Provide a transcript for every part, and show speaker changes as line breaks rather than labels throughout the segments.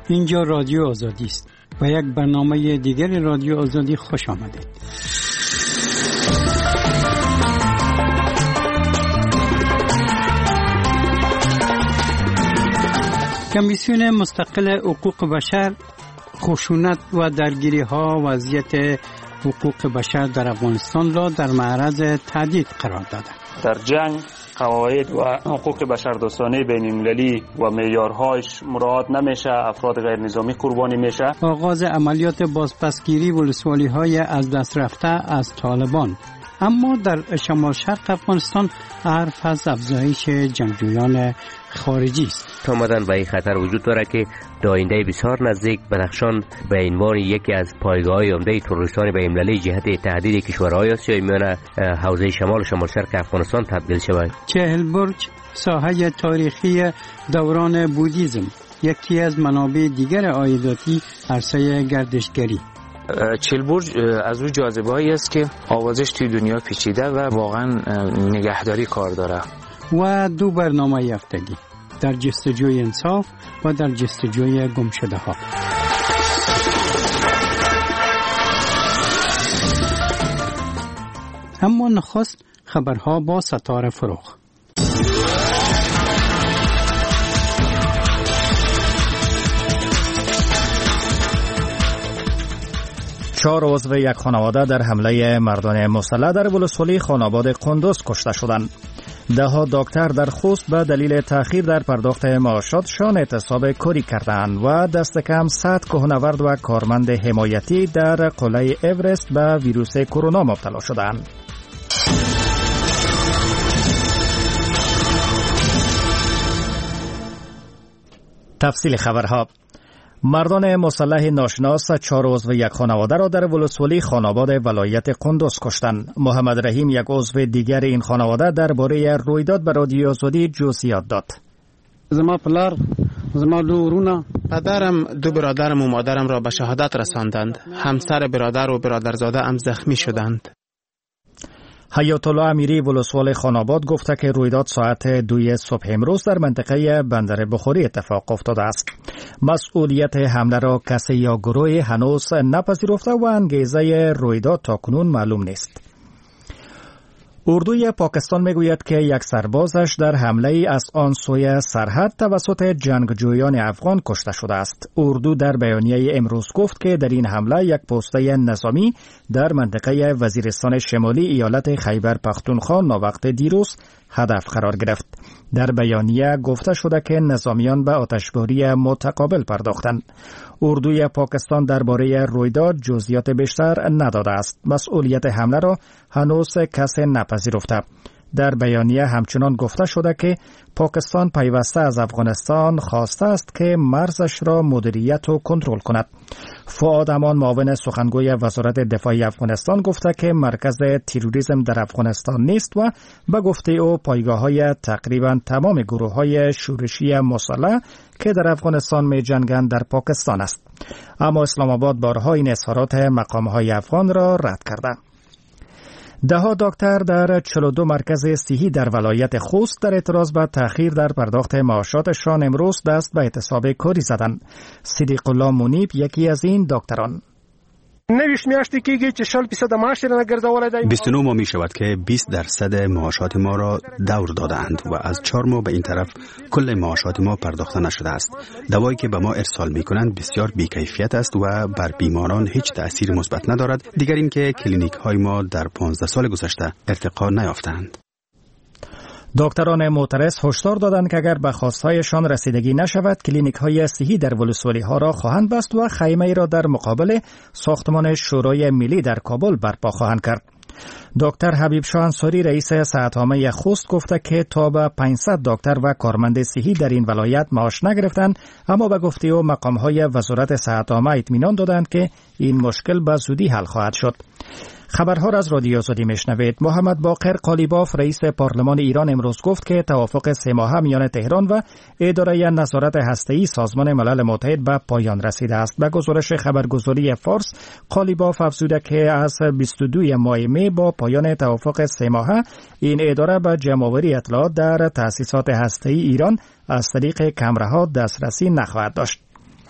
اینجا رادیو آزادی است و یک برنامه دیگر رادیو آزادی خوش آمدید. کمیسیون مستقل حقوق بشر خشونت و درگیری ها وضعیت حقوق بشر در افغانستان را در معرض تهدید قرار داده.
در جنگ قواعد و حقوق بشردوستانه بین المللی و معیارهاش مراعات نمیشه، افراد غیر نظامی قربانی میشه.
آغاز عملیات بازپسگیری ولسوالی های از دست رفته از طالبان، اما در شمال شرق افغانستان حرف از افزایش جنگجویان خارجی است.
آمدن به این خطر وجود داره که در آینده بسیار نزدیک بدخشان به عنوان یکی از پایگاه‌های عمده تروریستان بین‌المللی جهت تهدید کشورهای آسیایی میان حوزه شمال شرق افغانستان تبدیل شود.
چهلبرج، ساحه تاریخی دوران بودیزم، یکی از منابع دیگر عایداتی عرصه گردشگری.
چهلبرج از او جاذبه‌ای است که آوازش توی دنیا پیچیده و واقعا نگهداری کار داره.
و دو برنامه یافتگی، در جستجوی انصاف و در جستجوی گمشده ها. اما نخست خبرها با ستاره فروغ.
4 عضو یک خانواده در حمله مردان مسلح در ولسوالی خاناباد قندوز کشته شدند. 10 دکتر در خوست به دلیل تأخیر در پرداخت معاشاتشان اعتصاب کاری کردند و دست کم 100 کوهنورد و کارمند حمایتی در قله اورست به ویروس کرونا مبتلا شدند. تفصیل خبرها. مردان مسلح ناشناس 4 عضو یک خانواده را در ولسوالی خاناباد ولایت قندوز کشتند. محمد رحیم، یک عضو دیگر این خانواده، درباره رویداد به رادیو آزادی جزئیات داد.
زما پلار، زما 2 ورونه، پدرم، 2 برادرم و مادرم را به شهادت رساندند. همسر برادر و برادرزاده هم زخمی شدند.
حیات الله امیری، ولسوال خاناباد، گفته که رویداد ساعت 2 صبح امروز در منطقه بندر بخاری اتفاق افتاده است. مسئولیت حمله را کسی یا گروهی هنوز نپذیرفته و انگیزه رویداد تاکنون معلوم نیست. اردوی پاکستان میگوید که یک سربازش در حمله از آن سوی سرحد توسط جنگجویان افغان کشته شده است. اردو در بیانیه امروز گفت که در این حمله یک پسته نظامی در منطقه وزیرستان شمالی ایالت خیبر پختونخوا ناوقت دیروز هدف قرار گرفت. در بیانیه گفته شده که نظامیان به آتشباری متقابل پرداختند. اردوی پاکستان درباره رویداد جزئیات بیشتر نداده است. مسئولیت حمله را هنوز کسی نپذیرفته. در بیانیه همچنان گفته شده که پاکستان پیوسته از افغانستان خواسته است که مرزش را مدیریت و کنترل کند. فؤاد امان، معاون سخنگوی وزارت دفاع افغانستان، گفته که مرکز تروریسم در افغانستان نیست و به گفته او پایگاه‌های تقریبا تمام گروه‌های شورشی مسلح که در افغانستان می‌جنگند در پاکستان است. اما اسلام آباد بارها این اظهارات مقام‌های افغان را رد کرده. 10 دکتر در 42 مرکز صحی در ولایت خوست در اعتراض به تأخیر در پرداخت معاشاتشان امروز دست به اعتصاب کاری زدند. صدیق الله منیب یکی از این دکتران:
29 ماه می شود که 20% معاشات ما را دور دادند و از 4 ماه به این طرف کل معاشات ما پرداخته نشده است. دوایی که به ما ارسال می کنند بسیار بیکیفیت است و بر بیماران هیچ تأثیر مثبت ندارد. دیگر این که کلینیک های ما در 15 سال گذشته ارتقا نیافتند.
دکتران معترض هشدار دادند که اگر به خواستهایشان رسیدگی نشود کلینیک‌های صحی در ولسوالی ها را خواهند بست و خیمه را در مقابل ساختمان شورای ملی در کابل برپا خواهند کرد. دکتر حبیب شاه انصاری، رئیس صحت‌عامه خوست، گفته که تا به 500 دکتر و کارمند صحی در این ولایت معاش نگرفتند، اما به گفته او مقام‌های وزارت صحت‌عامه اطمینان دادند که این مشکل به زودی حل خواهد شد. خبرها را از رادیو آزادی میشنوید. محمد باقر قالیباف، رئیس پارلمان ایران، امروز گفت که توافق 3 ماهه میان تهران و اداره نظارت هسته‌ای سازمان ملل متحد به پایان رسیده است. به گزارش خبرگزاری فارس، قالیباف افزوده که از 22 ماه می با پایان توافق 3 ماهه این اداره به جمع‌آوری اطلاعات در تأسیسات هسته‌ای ایران از طریق کمره‌ها دسترسی نخواهد داشت.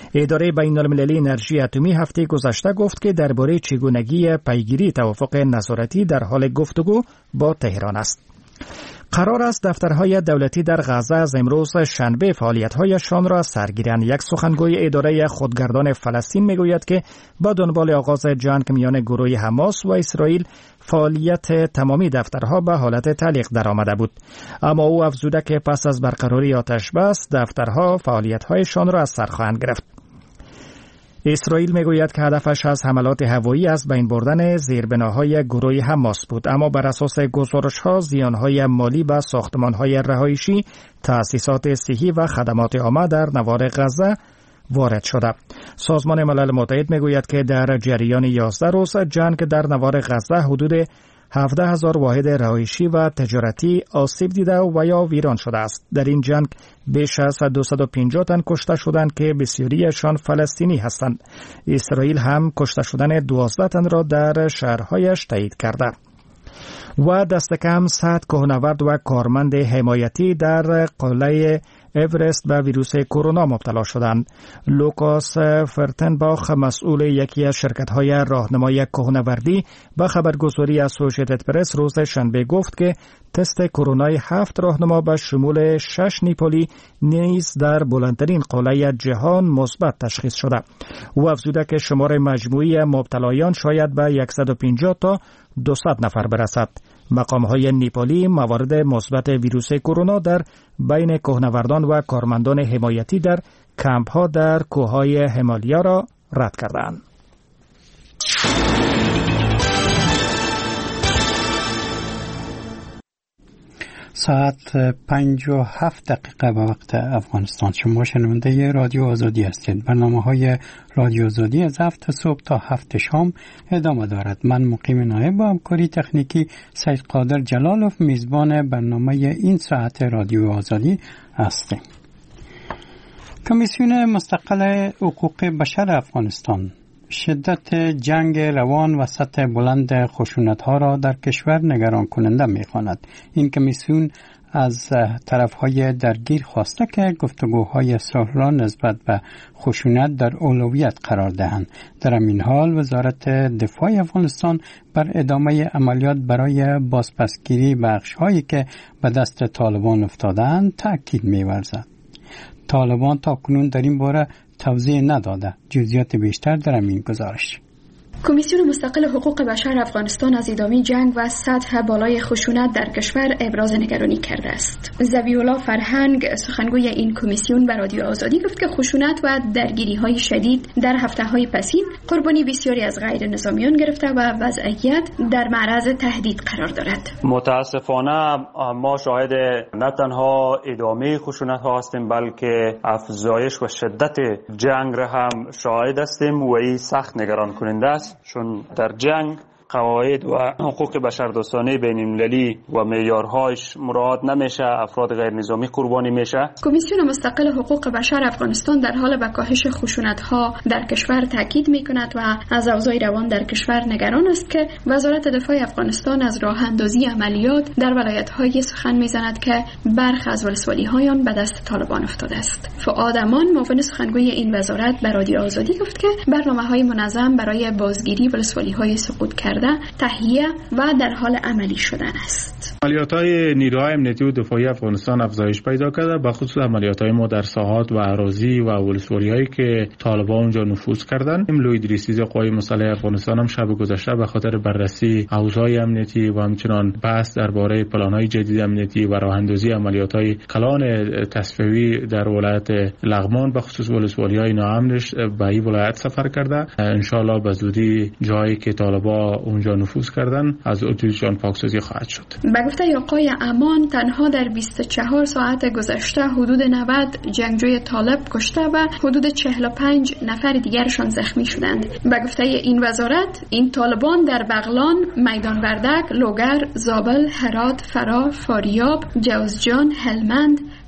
اداره بین‌المللی انرژی اتمی هفته گذشته گفت که درباره چگونگی پیگیری توافق نظارتی در حال گفتگو با تهران است. قرار است دفترهای دولتی در غزه از امروز شنبه فعالیت‌هایشان را سر گیرند. یک سخنگوی اداره خودگردان فلسطین میگوید که با دنبال آغاز جنگ میان گروه حماس و اسرائیل فعالیت تمامی دفترها به حالت تعلیق درآمده بود، اما او افزوده که پس از برقراری آتش بس دفترها فعالیت‌هایشان را از سر خواهند گرفت. اسرائیل میگوید که هدفش از حملات هوایی از بین بردن زیربناهای گروه حماس بود، اما بر اساس گزارش‌ها زیانهای مالی به ساختمان‌های رهایشی، تأسیسات صحی و خدمات عامه در نوار غزه وارد شده. سازمان ملل متحد میگوید که در جریان 11 روز جنگ در نوار غزه حدود 17,000 واحد رهایشی و تجارتی آسیب دیده و یا ویران شده است. در این جنگ بیش از 250 تن کشته شدند که بسیاریشان فلسطینی هستند. اسرائیل هم کشته شدن 12 تن را در شهرهایش تایید کرده. و دست کم 100 کوهنورد و کارمند حمایتی در قلعه اورست به ویروس کرونا مبتلا شدند. لوکاس فرتنباخ مسئول یکی از شرکت‌های راهنمای کوهنوردی به خبرگزاری اسوسییتد پرس روز شنبه گفت که تست کرونای 7 راهنما به شمول 6 نیپولی نیز در بلندترین قلعه جهان مثبت تشخیص شده. او افزوده که شمار مجموعی مبتلایان شاید به 150 تا 200 نفر برسد. مقام‌های نیپالی موارد مثبت ویروس کرونا در بین کوهنوردان و کارمندان حمایتی در کمپ‌ها در کوههای همالیا را رد کردند.
ساعت 57 دقیقه به وقت افغانستان. شما شنونده رادیو آزادی هستید. برنامه‌های رادیو آزادی از 7 صبح تا 7 شام ادامه دارد. من مقیم نایب با همکاری تکنیکی سید قادر جلالوف میزبان برنامه این ساعت رادیو آزادی هستیم. کمیسیون مستقل حقوق بشر افغانستان شدت جنگ روان و سطح بلند خشونت‌ها را در کشور نگران کننده می‌خواند. این کمیسیون از طرف‌های درگیر خواسته که گفتگوهای صلح را نسبت به خشونت در اولویت قرار دهند. در این حال وزارت دفاع افغانستان بر ادامه عملیات برای بازپسگیری بخش‌هایی که به دست طالبان افتادند تأکید می‌ورزد. طالبان تاکنون در این باره توضیح نداده. جزئیات بیشتر در این گزارش.
کمیسیون مستقل حقوق بشر افغانستان از ادامه جنگ و سطح بالای خشونت در کشور ابراز نگرانی کرده است. ذبیح‌الله فرهنگ سخنگوی این کمیسیون به رادیو آزادی گفت که خشونت و درگیری‌های شدید در هفته‌های پسین قربانی بسیاری از غیر نظامیان گرفته و وضعیت در معرض تهدید قرار دارد.
متاسفانه ما شاهد نه تنها ادامه خشونت‌ها هستیم بلکه افزایش و شدت جنگ را هم شاهد هستیم و این سخت نگران کننده است، چون در جنگ قواعد و حقوق بشردوستانه بین‌المللی و معیارهاش مراعات نمیشه، افراد غیر نظامی قربانی میشه. کمیسیون مستقل حقوق بشر افغانستان در حال به کاهش خشونت‌ها در کشور تاکید میکند و از اوضاع روان در کشور نگران است که وزارت دفاع افغانستان از راه اندازی عملیات در ولایت‌های سخن میزند که برخی از ولسوالی‌های آن به دست طالبان افتاده است. فؤاد امان معاون سخنگوی این وزارت به رادیو آزادی گفت که برنامه‌های منظم برای بازگیری ولسوالی‌های سقوط کرده تهیه و در حال عملی شدن است.
عملیات‌های نیروهای امنیتی و دفاعی افغانستان افزایش پیدا کرده، به خصوص عملیات‌های ما در ساحات و اراضی و ولسوالی‌هایی که طالبان اونجا نفوذ کردند. لوید ریسیز قوای مسلح افغانستان هم شب گذشته به خاطر بررسی اوضاع امنیتی و همچنان بحث درباره پلان‌های جدید امنیتی و راه‌اندازی عملیات‌های کلان تصفیوی در ولایت لغمان به خصوص ولسوالی‌های ناامنش به این ولایت سفر کرده. ان شاءالله به زودی جایی که طالبان اونجا نفوذ کردن از اتریشیان پاکسازی خواهد شد.
به گفته آقای امان تنها در 24 ساعت گذشته حدود 90 جنگجوی طالب کشته و حدود 45 نفر دیگرشان زخمی شدند. به گفته این وزارت این طالبان در بغلان، میدان وردک، لوگر، زابل، هرات، فرا، فاریاب، جوزجان، هلمند،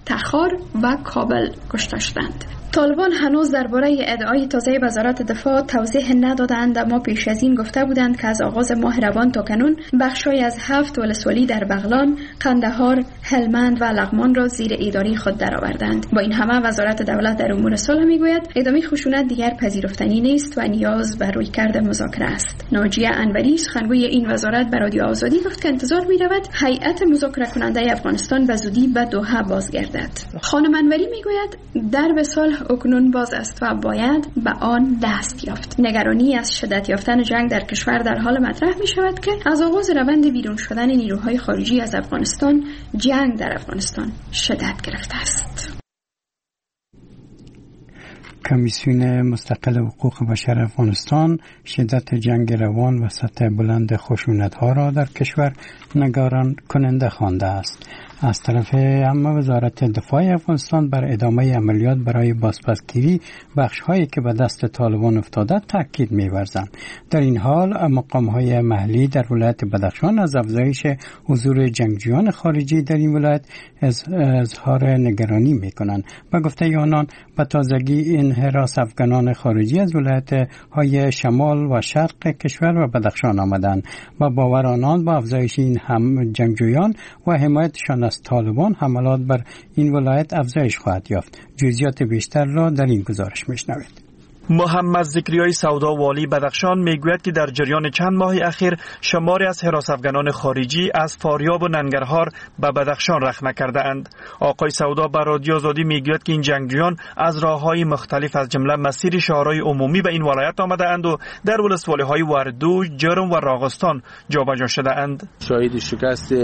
تخار و کابل کشته شدند. طالبان هنوز درباره ادعای تازه وزارت دفاع توضیح ندادند، اما پیش از این گفته بودند که از آغاز ماه روان تا کنون بخشای از 7 ولسوالی در بغلان، قندهار، هلمند و لغمان را زیر اداره خود درآوردند. با این همه وزارت دولت در امور صلح میگوید ادامه خشونت دیگر پذیرفتنی نیست و نیاز به رویکرد مذاکره است. ناجیه انوری سخنگوی این وزارت به رادیو آزادی گفت که انتظار می‌رود هیئت مذاکره کننده افغانستان به زودی به دوحه بازگردد. خانم انوری میگوید درب صلح اکنون باز است و باید به آن دست یافت. نگرانی از شدت یافتن جنگ در کشور در حال مطرح می شود که از آغاز روند بیرون شدن نیروهای خارجی از افغانستان، جنگ در افغانستان شدت گرفته است.
کمیسیون مستقل حقوق بشر افغانستان شدت جنگ روان و سطح بلند خشونت‌ها را در کشور نگران کننده خوانده است. از طرف اما وزارت دفاع افغانستان بر ادامه عملیات برای بازپسگیری بخش‌هایی که به دست طالبان افتاده تاکید می‌ورزند. در این حال مقام‌های محلی در ولایت بدخشان از افزایش حضور جنگجویان خارجی در این ولایت اظهار نگرانی می‌کنند. به گفته آنان به تازگی انحراف افغانان خارجی از ولایت‌های شمال و شرق کشور و بدخشان آمدند. با باور آنان با افزایش این هم جنگجویان و حمایتشان از طالبان حملات بر این ولایت افزایش خواهد یافت. جزئیات بیشتر را در این گزارش میشنوید.
محمد ذکریای سودا والی بدخشان میگوید که در جریان چند ماه اخیر شماری از حراس افغانان خارجی از فاریاب و ننگرهار به بدخشان رخنه کرده اند. آقای سودا به رادیو آزادی میگوید که این جنگجویان از راههای مختلف از جمله مسیر شهرهای عمومی به این ولایت آمده اند و در ولسوالی‌های وردوش، جرم و راغستان جابجا شده اند.
شاهد شکست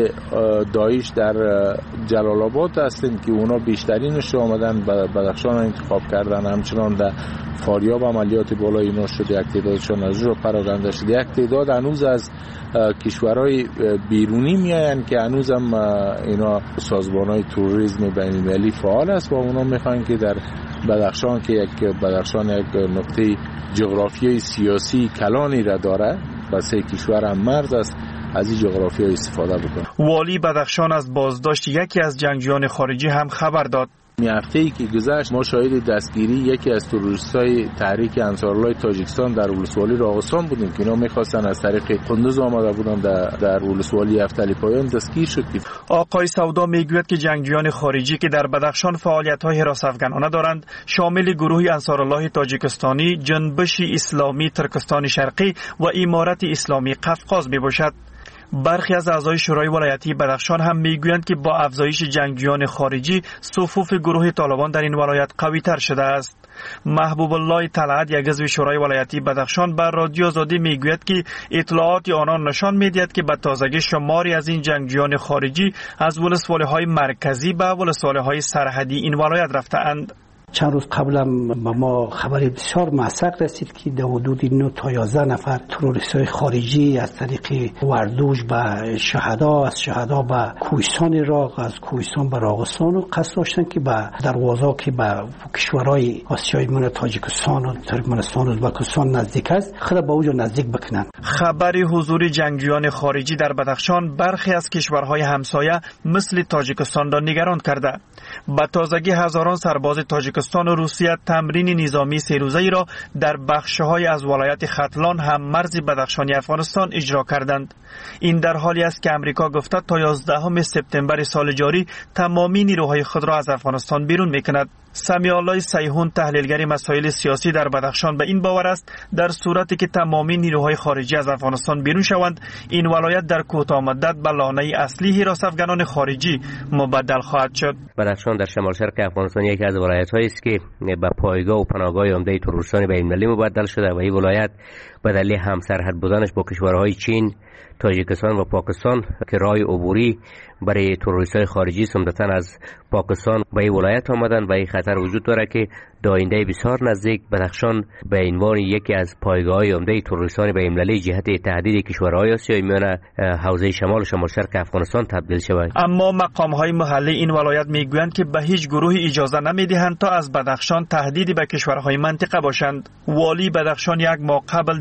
داعش در جلال آباد هستند که اونا بیشترینش آمدن به بدخشان انتخاب کردن. همچنان در فاریاب عملیات بالای اینا شده، یک تعدادشان از رو پراکنده شده، یک تعداد هنوز از کشورهای بیرونی میاین که هنوز هم اینا سازمانهای تروریسم بین‌المللی فعال است و اونا میخوان که در بدخشان که بدخشان یک نقطه جغرافیایی سیاسی کلانی را داره، با 3 کشور هم مرز است، از این جغرافیایی استفاده بکنه.
والی بدخشان از بازداشت یکی از جنگجویان خارجی هم خبر داد.
این هفته‌ای که گذشت ما شاهد دستگیری یکی از تروریستای تحریک انصارالله تاجیکستان در ولسوالی راغستان بودیم که اینا می‌خواستن از طریق قندوز آمده بودن در ولسوالی افتلی پایان دستگیر شد.
آقای سودا میگوید که جنگجویان خارجی که در بدخشان فعالیت‌های حراس افغانانه دارند شامل گروه انصارالله تاجیکستانی، جنبش اسلامی ترکستان شرقی و امارت اسلامی قفقاز میباشد. برخی از اعضای شورای ولایتی بدخشان هم میگویند که با افزایش جنگجویان خارجی صفوف گروه طالبان در این ولایت قوی تر شده است. محبوب الله طلعت یک عضو شورای ولایتی بدخشان بر رادیو آزادی میگوید که اطلاعات آنان نشان میدهد که به تازگی شماری از این جنگجویان خارجی از ولسوالی‌های مرکزی به ولسوالی‌های سرحدی این ولایت رفته‌اند.
چند روز قبل هم به ما خبر بسیار موثق رسید که در حدود 9 تا 11 نفر تروریست‌های خارجی از طریق وردوش به شهدا، از شهدا به کوهستان راغ، از کوهستان به راغستان و قصد داشتن که به دروازه که به کشورهای آسیای من تاجیکستان و ترکمنستان و ازبکستان نزدیک است خود به اونجا نزدیک بکنن.
خبر حضور جنگجویان خارجی در بدخشان برخی از کشورهای همسایه مثل تاجیکستان را نگران کرده. به تازگی هزاران سرباز تاجیکستان و روسیه تمرین نظامی 3 روزه‌ای را در بخش‌های از ولایت ختلان هم مرز بدخشانی افغانستان اجرا کردند. این در حالی است که امریکا گفته تا 11 سپتامبر سال جاری تمامی نیروهای خود را از افغانستان بیرون می‌کند. سمیع الله سیحون تحلیلگر مسائل سیاسی در بدخشان به این باور است در صورتی که تمامی نیروهای خارجی از افغانستان بیرون شوند این ولایت در کوتاه مدت به لانه اصلی حراس افغانان خارجی مبدل خواهد شد.
بدخشان در شمال شرق افغانستان یکی از ولایت‌هایی است که به پایگاه و پناهگاه عمده تروریستان بین‌المللی مبدل شده و این ولایت به دلیل همسرحد بودنش با کشورهای چین، تاجیکستان و پاکستان که راه عبوری برای تروریست‌های خارجی عمدتاً از پاکستان به این ولایت آمدن و این خطر وجود داره که در آینده بسیار نزدیک بدخشان به عنوان یکی از پایگاه‌های عمده تروریستان بین‌المللی جهت تهدید کشورهای آسیای میانه حوزه شمال و شمال شرق افغانستان تبدیل شود.
اما مقام‌های محلی این ولایت میگویند که به هیچ گروهی اجازه نمیدهند تا از بدخشان تهدیدی به کشورهای منطقه باشند. والی بدخشان یک ماه قبل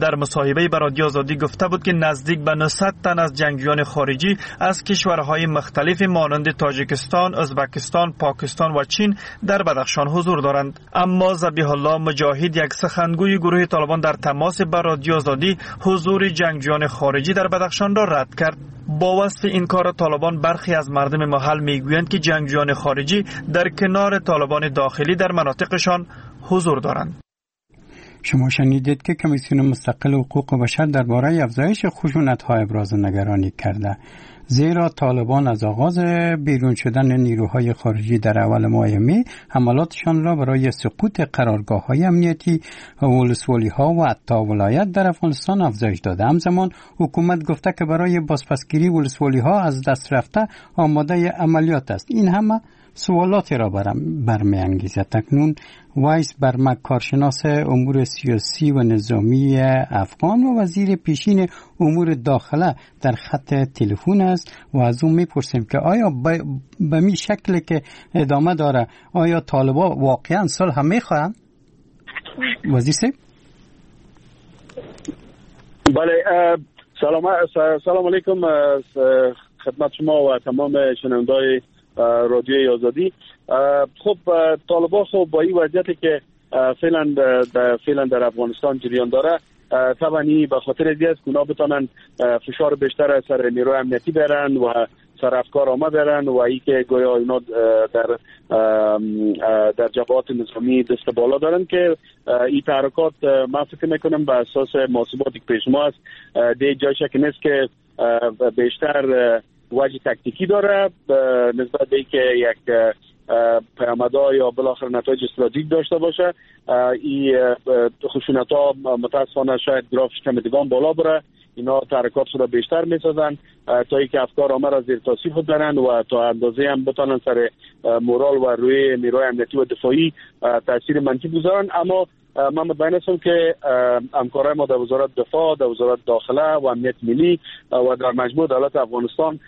در مصاحبه با رادیو آزادی گفته بود که نزدیک به 900 تن از جنگجویان خارجی از کشورهای مختلف مانند تاجیکستان، ازبکستان، پاکستان و چین در بدخشان حضور دارند. اما ذبیح الله مجاهد، یک سخنگوی گروه طالبان، در تماس با رادیو آزادی حضور جنگجویان خارجی در بدخشان را رد کرد. با وصف این کار طالبان، برخی از مردم محل میگویند که جنگجویان خارجی در کنار طالبان داخلی در مناطقشان حضور دارند.
شما شنیدید که کمیسیون مستقل حقوق بشر درباره افزایش خشونت‌ها ابراز نگرانی کرده، زیرا طالبان از آغاز بیرون شدن نیروهای خارجی در اول ماه می حملاتشان را برای سقوط قرارگاه‌های امنیتی و ولسوالی‌ها و حتی ولایت در افغانستان افزایش داده. همزمان حکومت گفته که برای بازپسگیری ولسوالی‌ها از دست رفته آماده عملیات است. این همه سوالاتی را برمی‌انگیزد. اکنون وایس برمک، کارشناس امور سیاسی و نظامی افغان و وزیر پیشین امور داخله، در خط تلفن است و از اون میپرسیم که آیا به می شکل که ادامه داره آیا طالبان واقعا صلح میخواهند؟ وزیر صاحب.
بله، سلام علیکم خدمت شما و تمام شنوندای رادیوی آزادی. خب طالبان خب با این وضعیتی که فعلا در افغانستان جریان داره، طبعا به خاطر دیگه است که اونا بتونن فشار بیشتر سر نیروی امنیتی برن و سر افکار آمه برن و ای که گویا اینا در جبهات نظامی دست بالا دارن که این تحرکات من فکر میکنم به اساس محاسباتی که پیش ما است دیگه جایش که نیست که بیشتر وجه تکتیکی داره نسبت به که یک پیامدها یا بالاخره نتایج استراتژیک داشته باشه. این خشونت‌ها متاسفانه شاید گرافش کمیدگان بالا بره، اینا تحرکات رو بیشتر میسازن تا اینکه افکار آمه را زیر تاثیر خود برن و تا اندازه هم بتونن سر مورال و روی نیروی امنیتی و دفاعی تاثیر منفی بگذارن. اما من مطمئن هستم که همکارای ما در وزارت دفاع، در وزارت داخله و امنیت ملی و در مجموع دولت افغانستان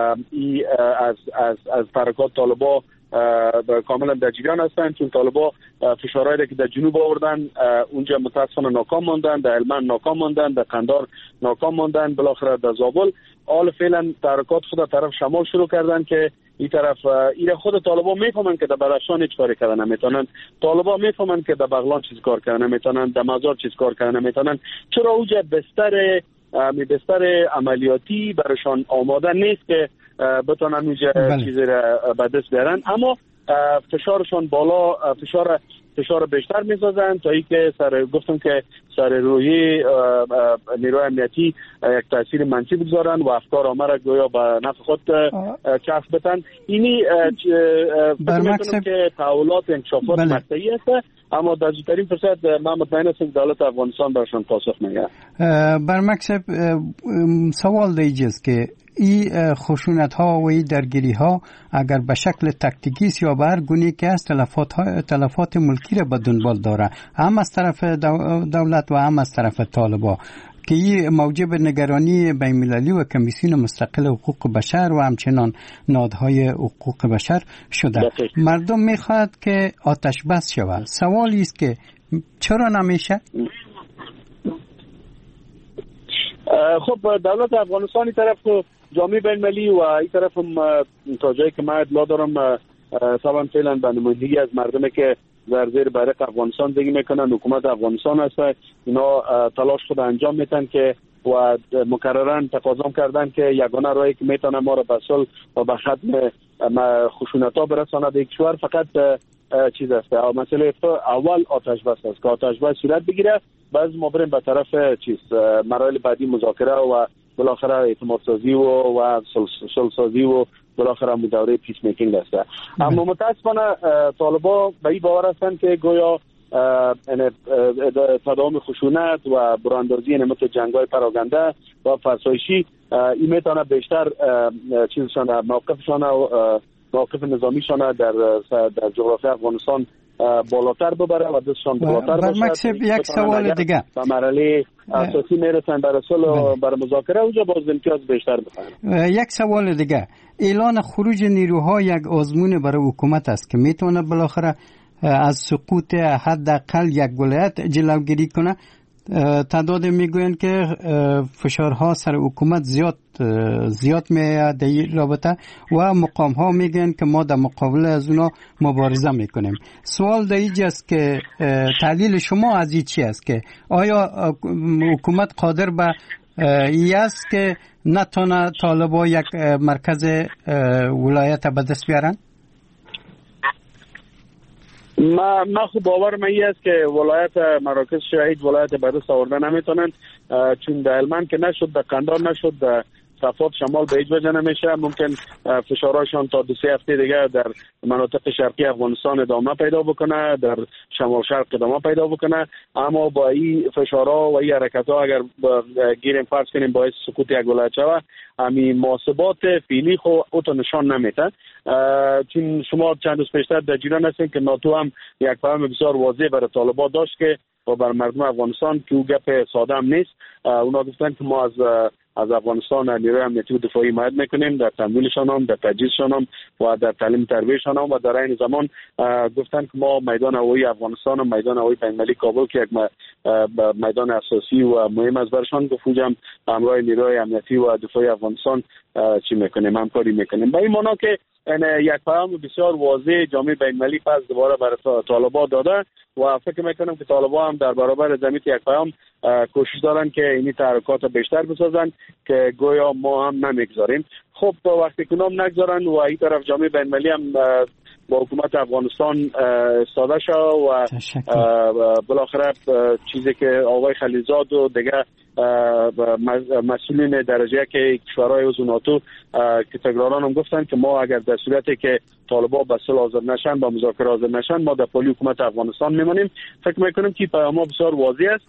از تحرکات طالبان کاملا در جریان هستند، چون طالبان فشارهایی که در جنوب آوردن اونجا متاسفانه ناکام ماندن، در هلمند ناکام ماندن، در قندهار ناکام ماندن، بالاخره در زابل. حال فعلا تحرکات خود طرف شمال شروع کردن که این طرف ایره خود طالبان میفهمن که در بدخشان هیچ کاری کردن نمیتونن، طالبان میفهمن که در بغلان چیز کار کردن نمیتونن، در مزار چیز کار کردن نمیتونن، چرا اونجا بستر عملیاتی برشان آماده نیست که بتونن اونجا چیزی را به دست بیارن. اما فشارشان بالا، فشار بیشتر میسازن تا اینکه گفتم که سر روی نیروی امنیتی یک تاثیر منفی بگذارن و افکار آمه را گویا به نفع خود چسب بتن. اینی فکر که تحولات انکشافات مقطعی است، اما در زودترین فرصت من مطمئن هستم دولت افغانستان برشان پاسخ میده.
برمکسب سوال دیجاست که این خشونت ها و این درگیری ها اگر به شکل تکتیکی است یا به هر گونه که است تلفات ملکی را به دنبال داره، هم از طرف دولت و هم از طرف طالبان، که این موجب نگرانی بین‌المللی و کمیسیون مستقل حقوق بشر و همچنان نهادهای حقوق بشر شده. مردم میخواد که آتش بس شود. سوالی است که چرا نمیشه؟
خب دولت افغانستانی طرف جامعه بین‌المللی و این طرف هم تا جایی که من اطلاع دارم طبعا فعلا به نمایندگی از مردمی که در زیر بیرق افغانستان زندگی میکنن، حکومت افغانستان هست، اینا تلاش خود انجام میتن که و مکررا تقاضا کردن که یگانه راهی که میتونه ما را به صلح و به ختم خشونت‌ها برساند یک کشور فقط چیز است. مسئله اول آتش بس است که آتش بس صورت بگیره، بعد ما بریم به طرف مراحل بعدی مذاکره و بالاخره اعتماد سازی و صلح سازی و بالاخره دوره پیس میکینگ است. اما متاسفانه طالبان به این باور هستند که گویا تداوم خشونت و براندازی نمط جنگ‌های پراکنده و فرسایشی این میتونه بیشتر چیزشان موقف نظامیشان در جغرافی افغانستان بالاتر ببره و دستشان بالاتر باشه.
یک سوال دیگه
به مرحله اساسی میرسن در صلح بر مذاکره، اونجا باز امتیاز بیشتر بخواهند.
یک سوال دیگه، اعلان خروج نیروها یک آزمون برای حکومت است که میتونه بالاخره از سقوط حداقل یک ولایت جلوگیری کنه. تعداد میگوین که فشارها سر حکومت زیاد میاد در این رابطه و مقام ها میگن که ما در مقابل از اونا مبارزه میکنیم. سوال در اینجا است که تحلیل شما از این چی است که آیا حکومت قادر به این است که نتونه طالبا یک مرکز ولایت به دست بیارن؟
ما خوب باورم این است که ولایت مراکز شهید ولایت به دست آورده نمیتونن، چون در هلمند که نشد، در قندار نشد، در صفات شمال به هیچ وجه نمیشه. ممکن فشارهاشان تا 2-3 هفته دیگه در مناطق شرقی افغانستان ادامه پیدا بکنه، در شمال شرق ادامه پیدا بکنه، اما با این فشارها و این حرکتها اگر گیریم فرض کنیم باعث سقوط یک ولایت شود، همین محاسبات فعلی خو اوتو نشان نمیده. چون شما چند روز پیشتر در جریان هستین که ناتو هم یک پیام بسیار واضح برای طالبان داشت که و بر مردم افغانستان که او گپ ساده هم نیست. اونا گفتن که ما از افغانستان نیروی امنیتی و دفاعی حمایت میکنیم، در تمویلشان هم، در تجهیزشان هم و در تعلیم تربیتشان هم، و در این زمان گفتن که ما میدان هوایی افغانستان و میدان هوایی بین‌المللی کابل که یک میدان اساسی و مهم از برشان گفتم همراه نیروی امنیتی و دفاعی افغانستان چی میکنیم، همکاری میکنیم. به این معنا که یک پیام بسیار واضح جامعه بین‌المللی پس دوباره برای طالبان داده و فکر میکنم که طالبان هم در برابر زمین یک پیام کوشش دارن که این تحرکات بیشتر بسازن که گویا ما هم نمیگذاریم. خب وقتی که نام نگذارن و این طرف جامعه بین‌المللی هم با حکومت افغانستان استاده شد و بالاخره چیزی که آقای خلیلزاد و دیگه مسئولین درجه که کشورهای عضو ناتو که تکراران هم گفتن که ما اگر در صورتی که طالبان به صلح حاضر نشن، با مذاکره حاضر نشن، ما در پالی حکومت افغانستان میمونیم. فکر میکنم که پیام بسیار واضح است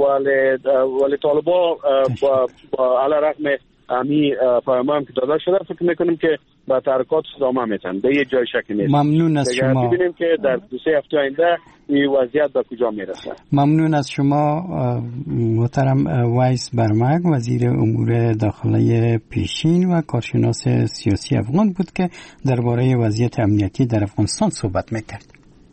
ولی طالبان با علی رغم امی پیام هم که داده شده فکر میکنم که با تحرکات ادامه میتن، به یه جای شکی نیست.
ممنون از شما.
ببینیم که در 2-3 هفته آینده این وضعیت به کجا میرسه.
ممنون از شما محترم وایس برمک، وزیر امور داخلی پیشین و کارشناس سیاسی افغان بود که درباره وضعیت امنیتی در افغانستان صحبت میکرد.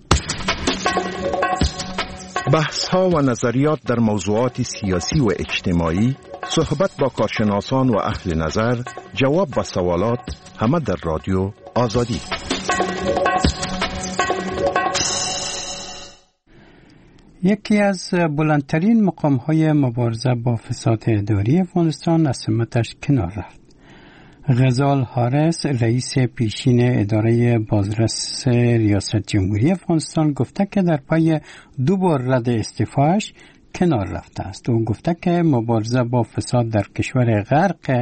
بحث ها و نظریات در موضوعات سیاسی و اجتماعی، صحبت با کارشناسان و اهل نظر، جواب به سوالات، همه در رادیو آزادی.
یکی از بلندترین مقام‌های مبارزه با فساد اداری افغانستان از سمتش کنار رفت. غزال حارس، رئیس پیشین اداره بازرس ریاست جمهوری افغانستان، گفته که در پای 2 بار رد استعفاش کنار رفته است. او گفته که مبارزه با فساد در کشور غرق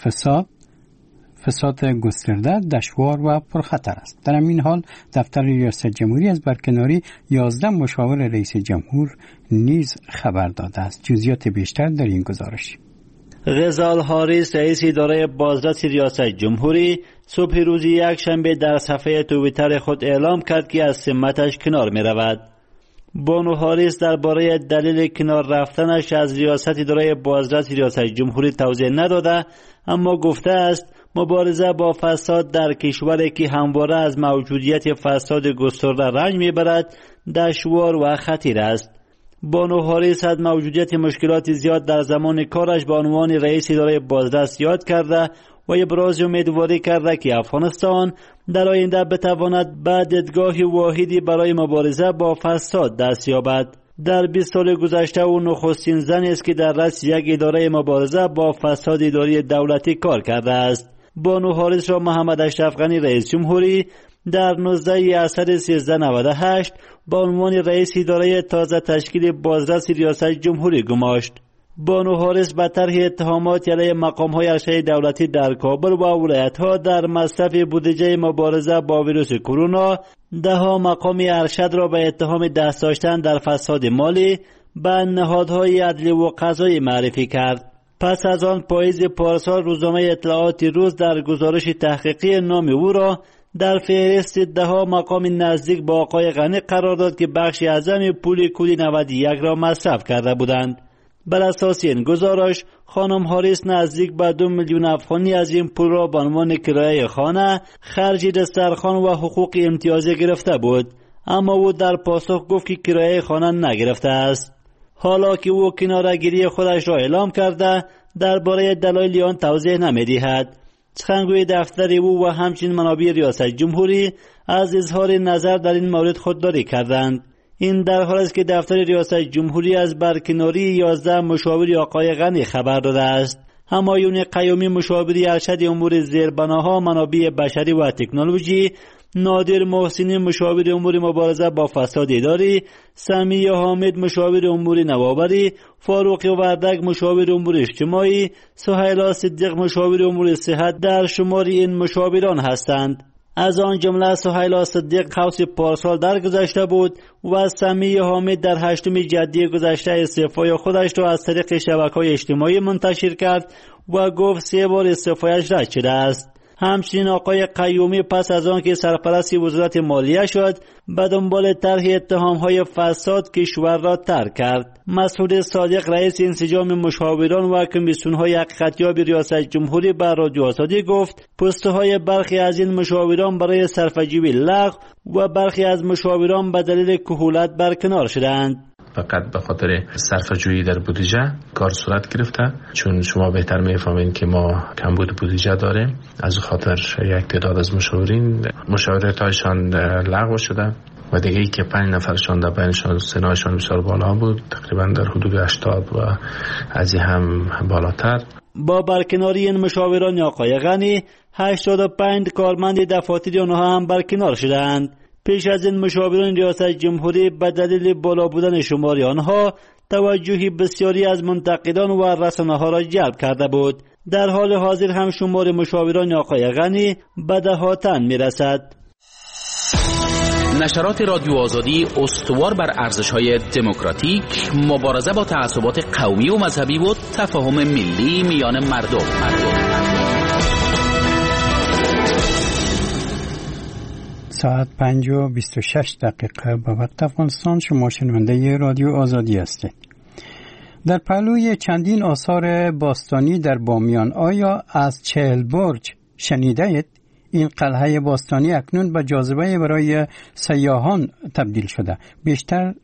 فساد گسترده، دشوار و پرخطر است. در این حال دفتر ریاست جمهوری از برکناری 11 مشاور رئیس جمهور نیز خبر داده است. جزئیات بیشتر در این گزارش.
غزال حارس، رئیس اداره بازرس ریاست جمهوری، صبح روز یکشنبه در صفحه توییتر خود اعلام کرد که از سمتش کنار می رود. بانو حارس درباره دلیل کنار رفتنش از ریاست اداره بازرس ریاست جمهوری توضیح نداده، اما گفته است مبارزه با فساد در کشوری که همواره از موجودیت فساد گسترده رنج میبرد دشوار و خطیر است. بانو حارس از موجودیت مشکلات زیاد در زمان کارش به عنوان رئیس اداره بازرس یاد کرده و ابراز امیدواری کرده که افغانستان در آینده بتواند به دیدگاه واحدی برای مبارزه با فساد دست یابد. در 20 سال گذشته او نخستین زنی است که در رأس یک اداره مبارزه با فساد اداری دولتی کار کرده است. بانو حارس را محمد اشرف غنی رئیس جمهوری در 19 اسد 1398 با عنوان رئیس اداره تازه تشکیل بازرس ریاست جمهوری گماشت. بانو حارس به طرح اتهامات علیه مقام‌های ارشد دولتی در کابل و ولایت‌ها در مصرف بودجه مبارزه با ویروس کرونا 10 مقام ارشد را به اتهام دست داشتن در فساد مالی به نهادهای عدلی و قضایی معرفی کرد. پس از آن پاییز پارسال روزنامه اطلاعات روز در گزارش تحقیقی نام او را در فهرست 10 مقام نزدیک با آقای غنی قرار داد که بخشی اعظم پول کودی 91 را مصرف کرده بودند. بر اساس این گزارش خانم حارس نزدیک به 2 میلیون افغانی از این پول را به عنوان کرایه خانه، خرج دسترخوان و حقوق امتیازی گرفته بود، اما او در پاسخ گفت که کرایه خانه نگرفته است. حالا که او کناره‌گیری خودش را اعلام کرده درباره دلایل آن توضیح نمی‌دهد. سخنگوی دفتر او و همچنین منابع ریاست جمهوری از اظهار نظر در این مورد خودداری کردند. این در حالی است که دفتر ریاست جمهوری از برکناری 11 مشاور آقای غنی خبر داده است. همایون قیومی مشاور ارشد امور زیربناها، منابع بشری و تکنولوژی، نادر محسنی مشاور امور مبارزه با فساد اداری، سمیه حامد مشاور امور نوآوری، فاروق وردک مشاور امور اجتماعی، سهیلا صدیق مشاور امور صحت در شمار این مشاوران هستند. از آن جمله سهیلا صدیق قوس پارسال در گذشته بود و سمیه حامد در 8 جدی گذشته استعفای خودش را از طریق شبکه‌های اجتماعی منتشر کرد و گفت 3 بار استعفایش رد شده است. همچنین آقای قیومی پس از آن که سرپرست وزارت مالیه شد به دنبال طرح اتهام‌های فساد کشور را ترک کرد. مسعود صادق رئیس انسجام مشاوران و کمیسیون‌های حقیقتیاب ریاست جمهوری به رادیو آزادی گفت پست‌های برخی از این مشاوران برای صرفه‌جویی لغو و برخی از مشاوران به دلیل کهولت برکنار شدند.
فقط به خاطر صرفه‌جویی در بودجه کار صورت گرفته، چون شما بهتر می‌فهمید که ما کمبود بودجه داریم. از خاطر یک تعداد از مشاورت‌هایشان لغو شده و دیگه ای که 5 نفرشان در بینشان سنایشان بسیار بالا بود، تقریبا در حدود 80 و از هم بالاتر.
با برکناری این مشاوران آقای غنی 85 کارمند دفاتر آنها هم برکنار شدند. پیش از این مشاوران ریاست جمهوری به دلیل بالا بودن شمار آنها توجه بسیاری از منتقدان و رسانه‌ها را جلب کرده بود. در حال حاضر هم شمار مشاوران آقای غنی به دهاتن میرسد.
نشرات رادیو آزادی استوار بر ارزش‌های دموکراتیک، مبارزه با تعصبات قومی و مذهبی و تفاهم ملی میان مردم.
ساعت 5:26 به وقت افغانستان. شما شنونده رادیو آزادی هستید. در پهلوی چندین آثار باستانی در بامیان، آیا از 40 برج شنیده اید؟ این قلعه باستانی اکنون به جاذبه برای سیاحان تبدیل شده. بیشتر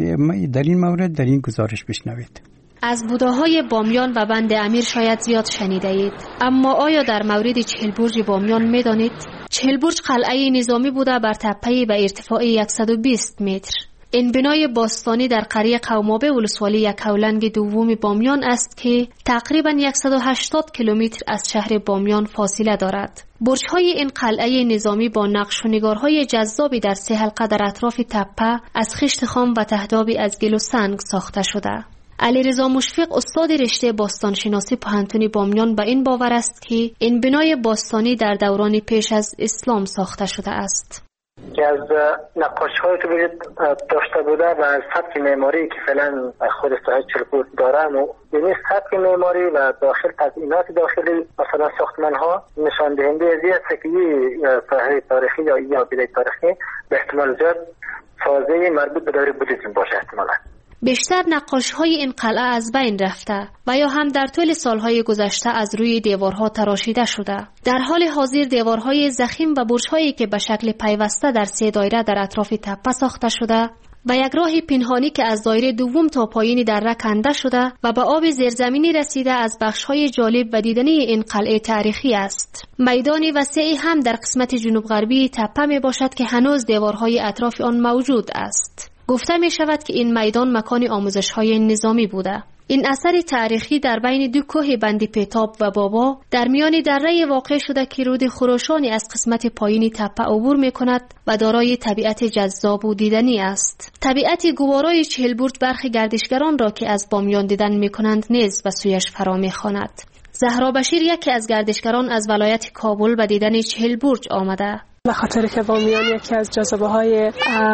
در این مورد در این گزارش بشنوید.
از بوداهای بامیان و بند امیر شاید زیاد شنیده اید، اما آیا در مورد 40 برج بامیان می دانید؟ 40 برج قلعه نظامی بوده بر تپه‌ای به ارتفاع 120 متر. این بنای باستانی در قریه قومابه ولسوالی یکاولنگ دوم بامیان است که تقریبا 180 کیلومتر از شهر بامیان فاصله دارد. برج‌های این قلعه نظامی با نقش و نگارهای جذابی در 3 حلقه در اطراف تپه از خشت خام و تهدابی از گل و سنگ ساخته شده. علیرضا مشفق استاد رشته باستانشناسی پوهنتون بامیان به این باور است که این بنای باستانی در دوران پیش از اسلام ساخته شده است.
که از نقاشی‌های که داشته بوده و از سبک معماری که فعلا خود ساحل 40 برج داره و یعنی سبک معماری و داخل تزئینات داخلی مثلا ساختمان‌ها نشان دهنده از این است که ساحل تاریخی یا یادگاری تاریخی به احتمال زیاد سازه مربوط به دوره بودیسم باشه احتمالاً.
بیشتر نقاشی‌های این قلعه از بین رفته و یا هم در طول سالهای گذشته از روی دیوارها تراشیده شده. در حال حاضر دیوارهای ضخیم و برج‌هایی که به شکل پیوسته در 3 دایره در اطراف تپه ساخته شده و یک راه پنهانی که از دایره دوم تا پایین دره کنده شده و به آب زیرزمینی رسیده از بخش‌های جالب و دیدنی این قلعه تاریخی است. میدان وسیعی هم در قسمت جنوب غربی تپه می باشد که هنوز دیوارهای اطراف آن موجود است. گفته می شود که این میدان مکان آموزش‌های نظامی بوده. این اثر تاریخی در بین 2 کوه بند پیتاب و بابا در میان دره واقع شده که رود خروشانی از قسمت پایینی تپه عبور می کند و دارای طبیعت جذاب و دیدنی است. طبیعت گوارای 40 برج برخی گردشگران را که از بامیان دیدن می کنند نیز به سویش فرا می خواند. زهرا بشیر یکی از گردشگران از ولایت کابل به دیدن 40 برج آمده.
به خاطر که بامیان یکی از جاذبه‌های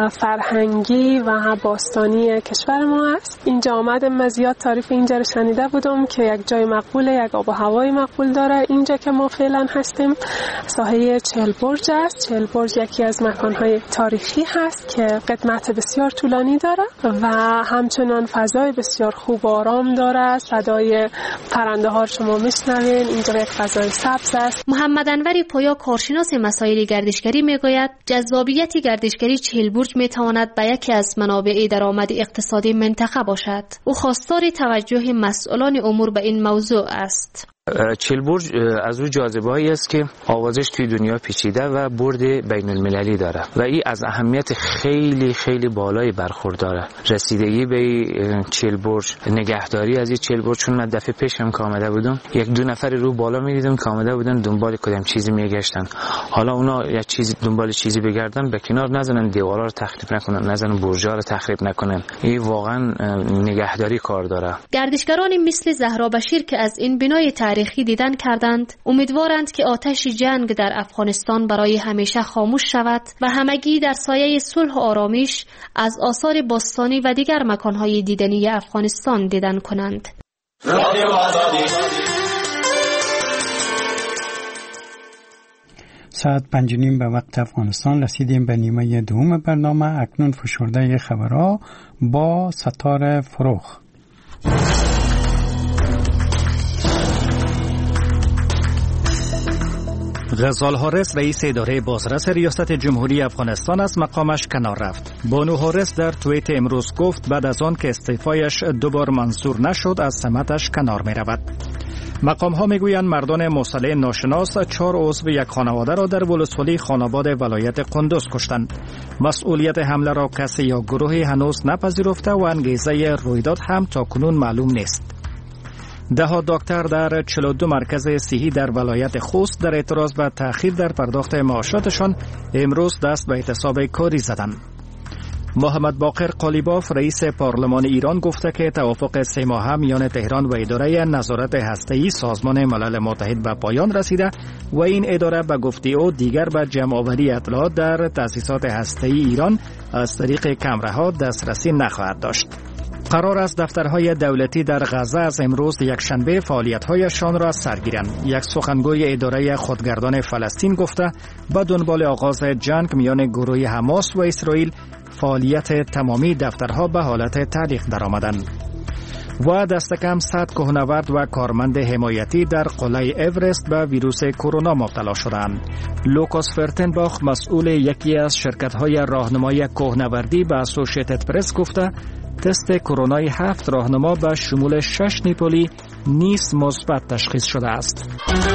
فرهنگی و باستانی کشور ما است. اینجا آمدم، زیاد تعریف اینجا رو شنیده بودم که یک جای مقبوله، یک آب و هوای مقبول داره. اینجا که ما فعلا هستیم ساحه 40 برج است. 40 برج یکی از مکان‌های تاریخی هست که قدمت بسیار طولانی داره و همچنان فضای بسیار خوب و آرام داره. صدای پرنده‌ها شما میشنوین. اینجا یک فضای سبز است.
محمد انوری پویا کارشناس مسائل گردش گردشگری میگوید جذابیت گردشگری 40 برج میتواند به یکی از منابع درآمد اقتصادی منطقه باشد. او خواستار توجه مسئولان امور به این موضوع است.
40 برج از اون جاذبه‌ای است که آوازش توی دنیا پیچیده و برد بین المللی داره و این از اهمیت خیلی خیلی بالایی برخورداره. رسیدگی به 40 برج، نگهداری از این 40 برج، چون من دفعه پیش هم آمده بودم، یک دو نفر رو بالا می‌دیدم که آمده بودن دنبال کدام چیزی میگشتن. حالا اونا یک چیزی دنبال چیزی بگردن، به کنار نزنن، دیوارا رو تخریب نکنن، نزنن برج‌ها رو تخریب نکنن. این واقعا نگهداری کار داره.
گردشگرانی مثل زهرا بشیر که از این بنای تاریخی دیدن کردند امیدوارند که آتش جنگ در افغانستان برای همیشه خاموش شود و همگی در سایه صلح و آرامش از آثار باستانی و دیگر مکانهای دیدنی افغانستان دیدن کنند.
ساعت 5:30 به وقت افغانستان رسیدیم به نیمه دوم برنامه. اکنون فشرده خبرها با ستاره فروخ.
غزال حارث رئیس اداره بازرس ریاست جمهوری افغانستان از مقامش کنار رفت. بانو حارث در توییت امروز گفت بعد از آن که استعفایش دوبار منظور نشد از سمتش کنار می رود. مقام ها می گویند مردان مسلح ناشناس 4 عضو یک خانواده را در ولسوالی خاناباد ولایت قندوز کشتند. مسئولیت حمله را کسی یا گروهی هنوز نپذیرفته و انگیزه رویداد هم تا کنون معلوم نیست. دهها دکتر در 42 مرکز صحی در ولایت خوست در اعتراض به تأخیر در پرداخت معاشاتشان امروز دست به اعتصاب کاری زدند. محمد باقر قالیباف رئیس پارلمان ایران گفته که توافق 3 ماهه میان تهران و اداره نظارت هسته‌ای سازمان ملل متحد به پایان رسیده و این اداره به گفته او دیگر به جمع‌آوری اطلاعات در تأسیسات هسته‌ای ایران از طریق کامراها دسترسی نخواهد داشت. قرار است دفترهای دولتی در غزه از امروز یکشنبه فعالیت‌هایشان را سرگیرند. یک سخنگوی اداره خودگردان فلسطین گفته به دنبال آغاز جنگ میان گروه حماس و اسرائیل فعالیت تمامی دفترها به حالت تعلیق درآمدند. و دست کم 100 کوهنورد و کارمند حمایتی در قله اورست به ویروس کرونا مبتلا شدند. لوکاس فرتنباخ مسئول یکی از شرکت‌های راهنمایی کوهنوردی به اسوسییتد پرس گفته تست کرونای 7 راهنما به شمول 6 نیپولی نیز مثبت تشخیص شده است.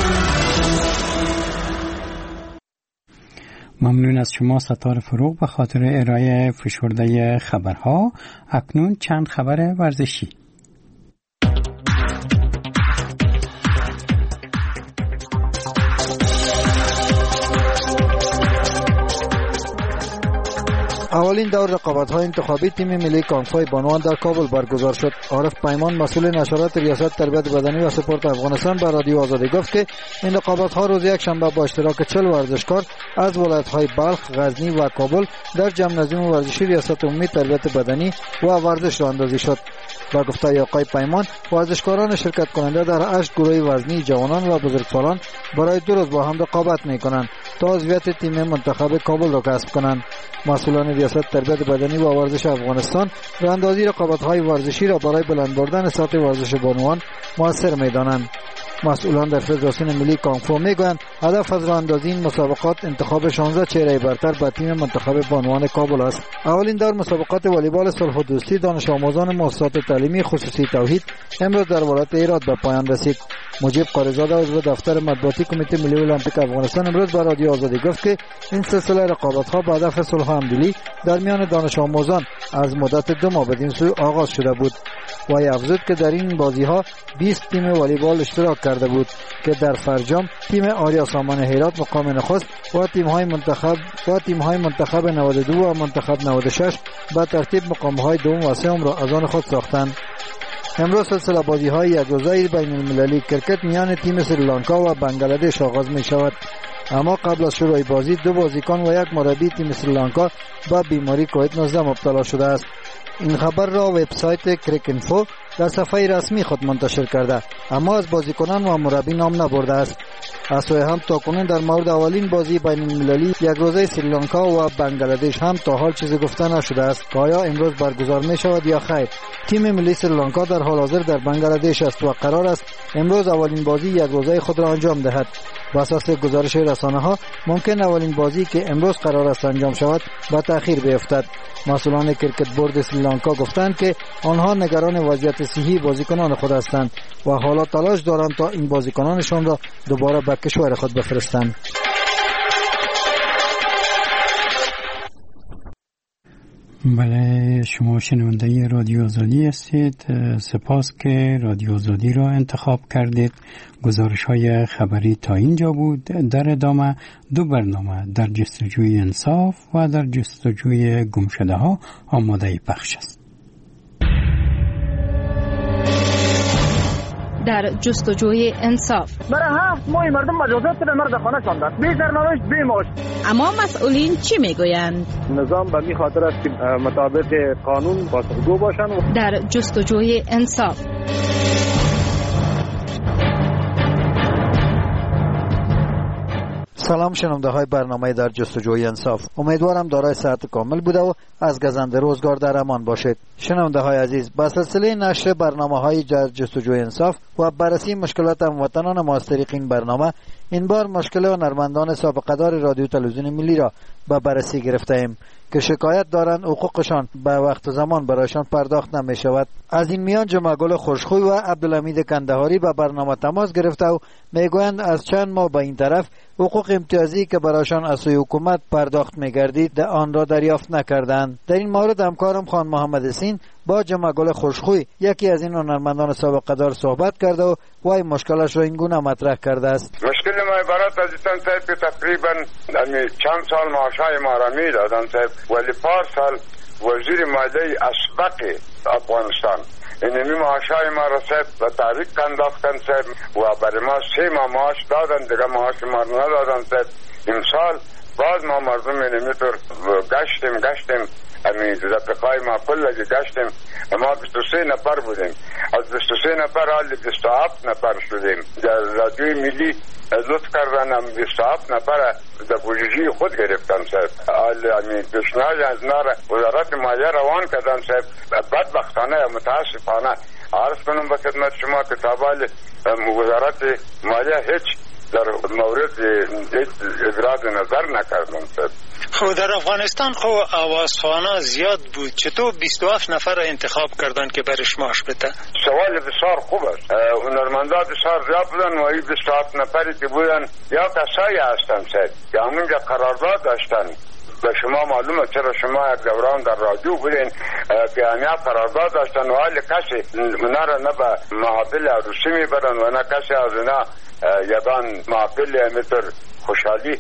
ممنون از شما ستاره فروغ به خاطر ارائه فشرده خبرها. اکنون چند خبر ورزشی.
اولین دور رقابت‌های انتخابی تیم ملی کانگ‌فوی بانوان در کابل برگزار شد. عارف پیمان مسئول نشرات ریاست تربیت بدنی و سپورت افغانستان به رادیو آزادی گفت که این رقابت‌ها روز یکشنبه با اشتراک 40 ورزشکار از ولایت‌های بلخ، غزنی و کابل در جمنازیوم ورزشی ریاست عمومی تربیت بدنی و ورزش راهاندازی شد. با گفته آقای پیمان ورزشکاران شرکت کننده در 8 گروه وزنی جوانان و بزرگسالان برای 2 روز با هم رقابت می‌کنند تا عضویت تیم منتخب کابل را کسب کنند. مسئولان ریاست تربیت بدنی و ورزش افغانستان راهاندازی رقابت‌های ورزشی را برای بلند بردن سطح ورزش بانوان موثر می‌دانند. مسئولان در فدراسیون ملی کانگفو میگویند هدف از راهاندازی این مسابقات انتخاب 16 چهره برتر به تیم منتخب بانوان کابل است. اولین دور مسابقات والیبال صلح و دوستی دانش آموزان مؤسسات تعلیمی خصوصی توحید امروز در ولایت هرات به پایان رسید. مجیب قاریزاده عضو دفتر مطبوعاتی کمیته ملی المپیک افغانستان امروز به رادیو آزادی گفت که این سلسله رقابت‌ها به هدف صلح و همدلی در میان دانش آموزان از مدت 2 ماه بدین سو آغاز شده بود. و افزود که در این بازی‌ها 20 تیم والیبال اشتراک کرده بود که در فرجام تیم آریا سامان هرات مقام نخست و تیم‌های منتخب 92 و منتخب 96 به ترتیب مقام‌های دوم و سوم را از آن خود ساختند. امروز سلسله بازی‌های یک روزه بین المللی کرکت میان تیم سریلانکا و بنگلادش آغاز می‌شود. اما قبل از شروع بازی 2 بازیکن و 1 مربی تیم سریلانکا با بیماری کووید 19 مبتلا شده است. این خبر را وبسایت کریکنفو در صفحه رسمی خود منتشر کرده اما از بازیکنان و مربی نام نبرده است. از سوی هم تاکنون در مورد اولین بازی بین المللی یک روزه سریلانکا و بنگلادش هم تا حال چیزی گفته نشده است که آیا امروز برگزار می شود یا خیر. تیم ملی سریلانکا در حال حاضر در بنگلادش است و قرار است امروز اولین بازی یک روزه خود را انجام دهد. و اساس گزارش رسانه ها ممکن اولین بازی که امروز قرار است انجام شود با تأخیر بیفتد. مسئولان کرکت بورد سریلانکا گفتند که آنها نگران وضعیت صحی بازیکنان خود هستند و حالا تلاش دارند تا این بازیکنانشان را دوباره به کشور خود بفرستند.
بله، شما شنونده رادیو آزادی هستید. سپاس که رادیو آزادی را انتخاب کردید. گزارش های خبری تا اینجا بود. در ادامه دو برنامه در جستجوی انصاف و در جستجوی گمشده ها آماده پخش است.
در جستجوی انصاف.
برای 7 ماه مردم مجازات به مرد خانه شدند، بی سرنوشت بی معاش.
اما مسئولین چی میگویند؟
نظام به این خاطر است که مطابق قانون پاسخگو باشند.
در جستجوی انصاف.
سلام شنونده های برنامه در جستجوی انصاف. امیدوارم دارای صحت کامل بوده و از گزند روزگار در امان باشید. شنونده های عزیز، با سلسله نشر برنامه های در جستجوی انصاف و بررسی مشکلات هموطنان ما از طریق این برنامه، این بار مشکل هنرمندان سابقه دار رادیو تلویزیون ملی را به بررسی گرفته ایم که شکایت دارند حقوقشان به وقت زمان برایشان پرداخت نمی شود. از این میان جمعگل خوشخوی و عبدالحمید کندهاری به برنامه تماس گرفته و میگویند از چند ماه به این طرف حقوق امتیازی که برایشان از سوی حکومت پرداخت می‌گردید آن را دریافت نکردند. در این مورد همکارم خان محمد حسین با جمعگل خوشخوی، یکی از این هنرمندان سابقه دار، صحبت کرده و وای مشکلش را این گونه مطرح کرده است.
مشکل ما عبارت از این است که تقریبا چند سال معاشای ما را میدادند ولی پارسال وزیر مالیه اسبق افغانستان اینمی معاشای ما را به تحریک انداختن و برای ما 3 ماه معاش دادن، دیگه معاش ما را ندادن. امسال باز ما مردم اینمی طور گشتیم همین رفقای ما کل گشتیم. ما 23 نفر بودیم، از 23 نفر حال 27 نفر شدیم. در رادیوی ملی لطف کردن هم 27 نفر در بودجه خود گرفتن حال همین پیشنهاد از نار وزارت مالیه روان کردن بدبختانه متاسفانه عرض کنم به خدمت شما که تابال وزارت مالیه هیچ در مورد ابراز نظر نکردن.
خب در افغانستان خب آوازخوانه زیاد بود، چطور 27 نفر انتخاب کردن که برش معاش بده؟
سوال بسیار خوب است. هنرمندا بسیار زیاد بودن و این 27 نفری که بودن یا کسایی هستن که همونجا قرارداد داشتن. به شما معلومه چرا شما یک دوران در رادیو بودین که همیا قرارداد داشتن و حال کسی اونا را نه به محافل عروسی میبرن و نه کسی از اونا یگان محافل امیتر خوشحالی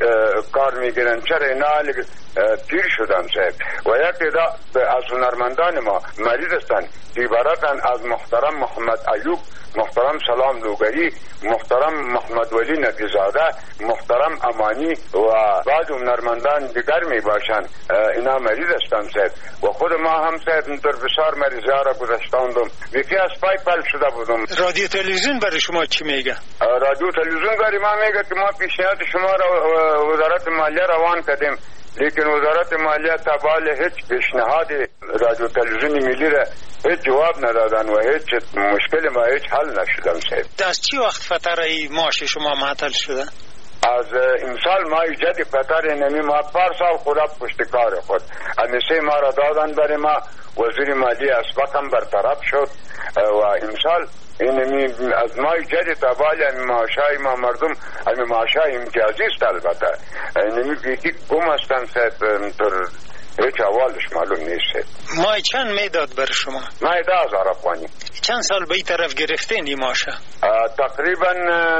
کار میگیرن. چرا اینا حالی پیر شدن و یک از هنرمندان ما مریض هستن که عبارتن از محترم محمد ایوب، محترم سلام لوگری، محترم محمد ولی نبیزاده، محترم امانی و بعض هنرمندان دیگر می باشند. اینا مریض هستند و خود ما هم اینطور بسیار مریضی ها را گذشتاندم. یکی از پای پل شده بودم.
رادیو تلویزیون برای شما چی میگه؟
رادیو تلویزیون برای ما میگه که ما پیشنهاد شما را وزارت مالیه روان کردیم، لیکن وزارت مالیه تبال هیچ پیشنهاد رادیو تلویزیون ملی را هیچ جواب ندادن و هیچ مشکل ما هیچ حل نشدن.
از چی وقت فتره معاش شما معطل شده؟
از امسال ما ایجاد فتره نمی ما پارسال خدا پشت کار خود همیشه ما را دادن برای ما. وزیر مالی اسبق هم برطرف شد و امسال اینمی از ما ایجاد تبال همی معاشای ما مردم همی معاشای امتیازی است. البته اینمی بیتی گم هستن طور هیچ اولش معلوم نیست.
ما چند میداد برای شما؟
ما 10,000 افغانی.
چند سال به این طرف گرفتین این معاشه؟
تقریبا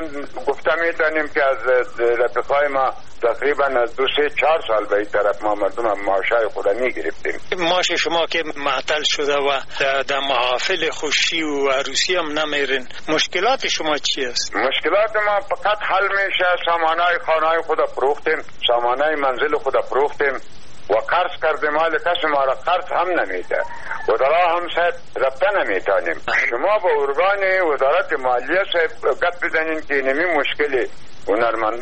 گفته میتونیم که از رفقای ما تقریبا از 2-3-4 سال به این طرف ما مردم هم معاشای خود میگرفتیم.
معاش شما که معطل شده و در محافل خوشی و عروسی هم نمیرین، مشکلات شما چی است؟
مشکلات ما فقط حل میشه سامانهای خانه خود فروختیم، سامانهای منزل خود فروختیم و قرض کردیم. حال کسی ما را قرض هم نمیده و در هم رفته نمیتانیم. شما با ارگان وزارت مالیه گپ بزنین که اینمی مشکل هنرمندان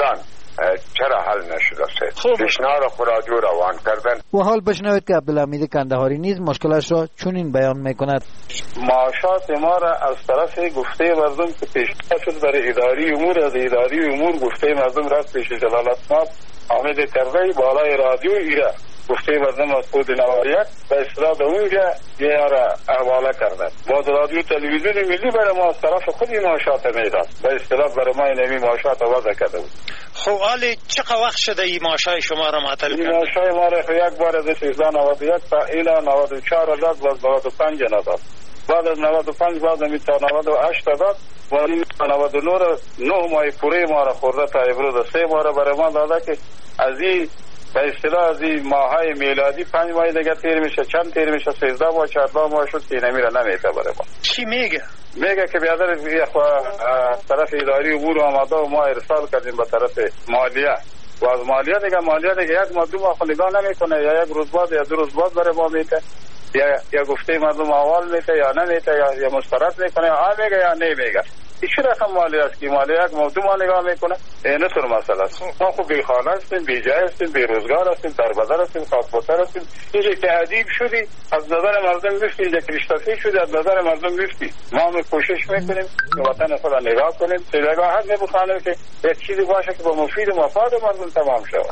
چرا حل نشده است؟ پیشنهاد خود رادیو روان کردن.
و حال بشنوید که عبدالحمید کندهاری نیز مشکلش را چنین بیان میکند.
معاشات ما را از طرف گفته مردم که پیشنهاد شد برای اداری امور، از اداری امور گفته مردم رفت پیش جلالتمآب حامد کرزی بالای رادیو ایره گفته مردم از خود نواریت به اصطلاح به اونجا یه را حواله کردن. با رادیو تلویزیون ملی برای ما از طرف خود این معاشات میداد، به اصطلاح برای ما این معاشات وضع کرده بود.
خب حالی چقدر وقت شده این معاشای شما را معطل کرده؟
این معاشای ما را یک بار از 1391 تا الی 94 داد و 95 نداد. بعد از 95 بعد می تا 98 داد و این 99 را 9 ماه پوره ما را خورده تا امروز 3 ماه را برای ما داده که از این به اصطلاح از این ماهای میلادی 5 ماه دیگه تیر میشه، چند تیر میشه 13 ماه 14 ماه شد که اینمی را نمیته برای ما.
چی میگه؟
میگه که بیادر طرف اداری امور آماده و ما ارسال کردیم به طرف مالیه و از مالیه دیگه یک ماه 2 ماه خود نگاه نمیکنه، یا یک روز بعد یا 2 روز بعد برای ما میته، یا گفته مردم احوال میته یا نمیته، یا مسترد میکنه، یا میگه یا نمیگه. این چه رقم مالیه است که مالیه یک ماه 2 ماه نگاه میکنه؟ این طور مسئله است. ما خوب بی خانه هستیم، بی جای هستیم، بی روزگار هستیم، دربدر هستیم، خاطبتر هستیم. اینجا که ادیب شدی از نظر مردم میفتی، اینجا که رشتفی شدی از نظر مردم میفتی. ما هم کوشش میکنیم که وطن خود را نگاه کنیم، نگاه حد نبخانیم که یک چیزی باشه که با مفید و مفاد مردم تمام شود.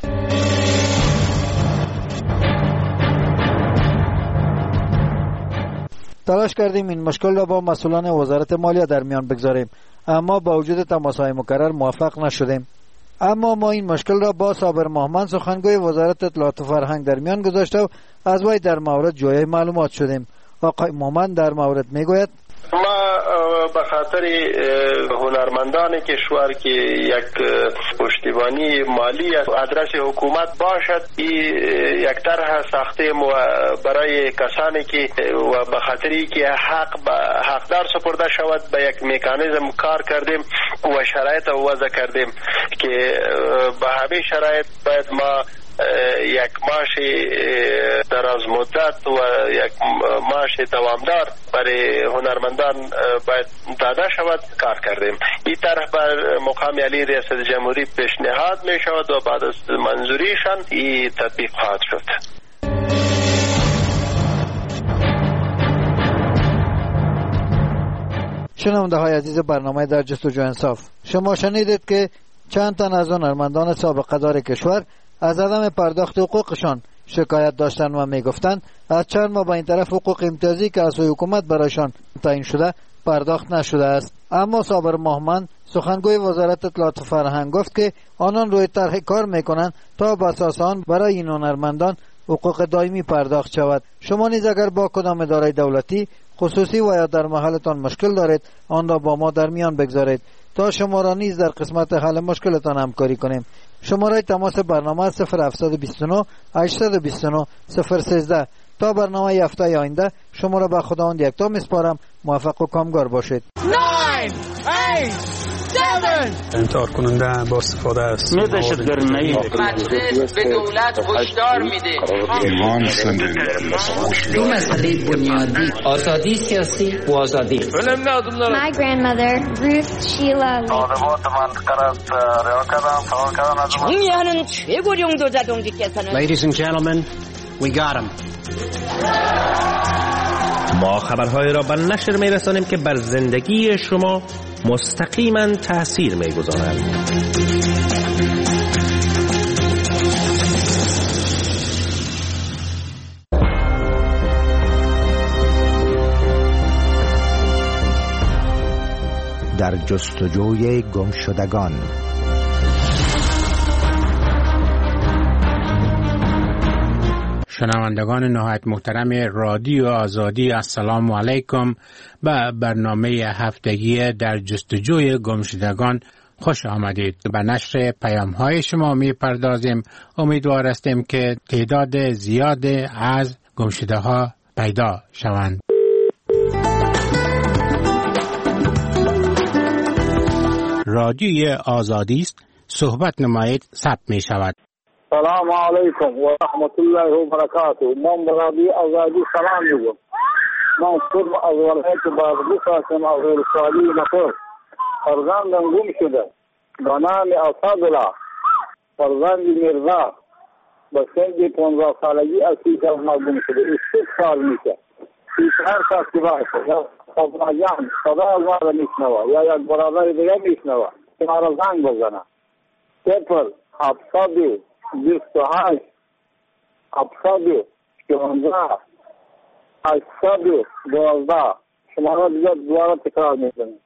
تلاش کردیم این مشکل را با مسئولان وزارت مالیه در میان بگذاریم، اما با وجود تماس‌های مکرر موفق نشدیم. اما ما این مشکل را با صابر محمد سخنگوی وزارت اطلاعات و فرهنگ در میان گذاشته و از وی در مورد جویای معلومات شدیم. آقای محمد در مورد میگوید
ما به خاطر هنرمندان کشور که یک پشتیبانی مالی از آدرس حکومت باشد، یک طرح ساخته برای کسانی که و به خاطری که حقدار سپرده شود به یک مکانیزم کار کردیم و شرایط وضع کردیم که به همین شرایط باید ما یک معاش دراز مدت و یک معاش دوامدار برای هنرمندان باید داده شود کار کردیم. این طرح بر مقام علی ریاست جمهوری پیشنهاد می شود و بعد از منظوریشان این تطبیق خواهد شد.
شنونده های عزیز برنامه در جستجو انصاف، شما شنیدید که چند تن از هنرمندان سابقه‌دار کشور از عدم پرداخت حقوقشان شکایت داشتند و میگفتند از چند ماه با این طرف حقوق امتیازی که از سوی حکومت برایشان تعیین شده پرداخت نشده است. اما صابر محمد سخنگوی وزارت اطلاعات و فرهنگ گفت که آنان روی طرح کار میکنند تا به اساس آن برای این هنرمندان حقوق دائمی پرداخت شود. شما نیز اگر با کدام اداره دولتی خصوصی و یا در محلتان مشکل دارید آن را با ما در میان بگذارید تا شما را نیز در قسمت حل مشکلتان همکاری کنیم. شماره تماس برنامه 0729 829 013. تا برنامه هفته آینده شما را به خداوند یکتا میسپارم. موفق و کامگار باشید.
9 8 7
انتحار کننده با استفاده است.
مجلس به دولت هشدار میده
دو مسئله بنیادی: آزادی سیاسی و آزادی.
My grandmother Ruth Sheila
정의하는 최고領導者동지께서는
Ladies and gentlemen, we got him.
ما خبرهای را به نشر می‌رسانیم که بر زندگی شما مستقیما تأثیر می‌گذارند.
در جستجوی گمشدگان.
شنوندگان نهایت محترم رادیو آزادی، السلام علیکم. به برنامه هفتگی در جستجوی گمشدگان خوش آمدید. به نشر پیام های شما می پردازیم. امیدوار هستیم که تعداد زیاد از گمشده ها پیدا شوند. رادیوی آزادی است، صحبت نمایید، ثبت می شود.
سلام علیکم و رحمت الله و برکاته. من برادری آزادی سلام میگم. من خود از ولایت بازگوش هستم از ولسوالی نکور. فرزندم گم شده به نام اسدالله فرزند میرزا به سن 15 سالگی از کیش ما گم شده. 6 سال میشه. هر کس که باشه یا خبرگان صدا از ما را میشنوه یا یک برادر دیگه میشنوه که ما را زنگ بزنه. 0-728 716 812 شما را دیگه دوباره تکرار میکنیم.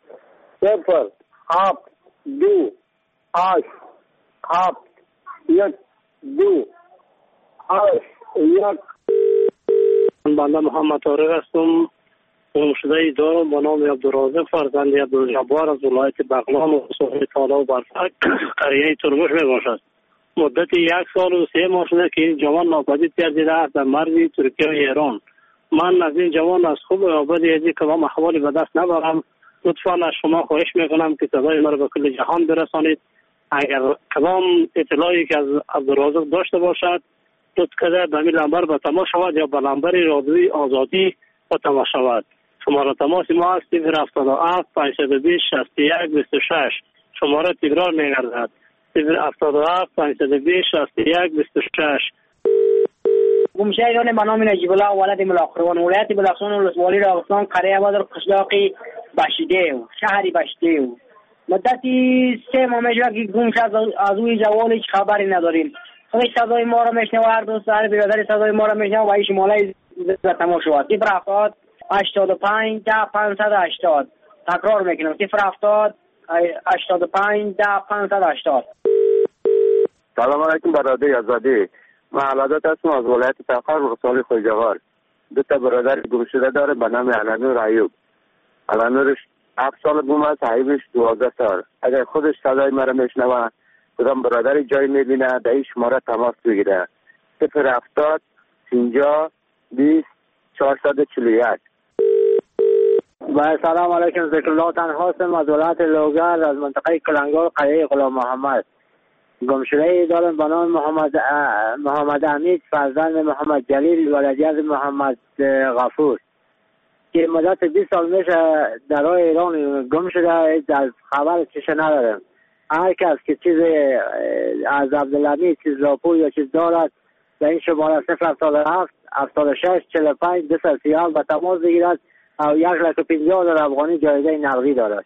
0-7-2-8-7-1-2-8-1.
بنده محمد طارق هستم. گمشده دارم به نام عبدالرازق فرزند عبدالجبار از ولایت بغلان و صوبه تالا و برفک قریه ترمش می باشد. مدت 1 سال و 3 ماه شده که این جوان ناپدید گردیده است در مرز ترکیه و ایران. من از این جوان از خوب و بدی از که ما احوالی به دست نبرم، لطفا از شما خواهش میکنم که صدای ما را به کل جهان برسانید. اگر کدام اطلاعی که از عبدالرازق داشته باشد لطف کرده به این نمبر به تماس شود یا به نمبر رادیوی آزادی به تماس شود. شماره تماس ما است 077 520 61 26. شماره تکرار می‌گردد 077 520 61 26.
گمشدگان به نام نجیب الله ولد ملاقروان ولایت بلخشان ولسوالی راغستان قریه بادر قشلاق بشیده شهر بشیده. مدتی 3 ماه میشه که گم شد. از اوی جوال هیچ خبری نداریم. خودش صدای ما را میشنوه، هر دوست هر برادری صدای ما را میشنوه و این شماله تماس شد 070 85 10 580. تکرار میکنم 070 85 10 580.
سلام علیکم برادر آزادی. من علادت هستم از ولایت تخار ولسوالی خویجوار. 2 تا برادر گم شده داره به نام علنور ایوب. علنورش 7 سال گم است، ایوبش 12 سال. اگر خودش صدای مرا میشنوه کدام برادری جایی میبینه در این شماره تماس بگیره 070 50 20 441.
با سلام علیکم. ذکرالله تنها هستم از ولایت لوگر از منطقه کلنگار قریه غلام محمد. گمشده دارم به نام محمد حمید فرزند محمد جلیل ولدی از محمد غفور که مدت 20 سال میشه در ایران گم شده. از خبر چیز ندارم. هر کس که چیز از عبدالحمید چیز راپور یا چیز دارد به این شماره 077 76 45 237 به تماس بگیرد و 150,000 افغانی جایزه نقدی دارد.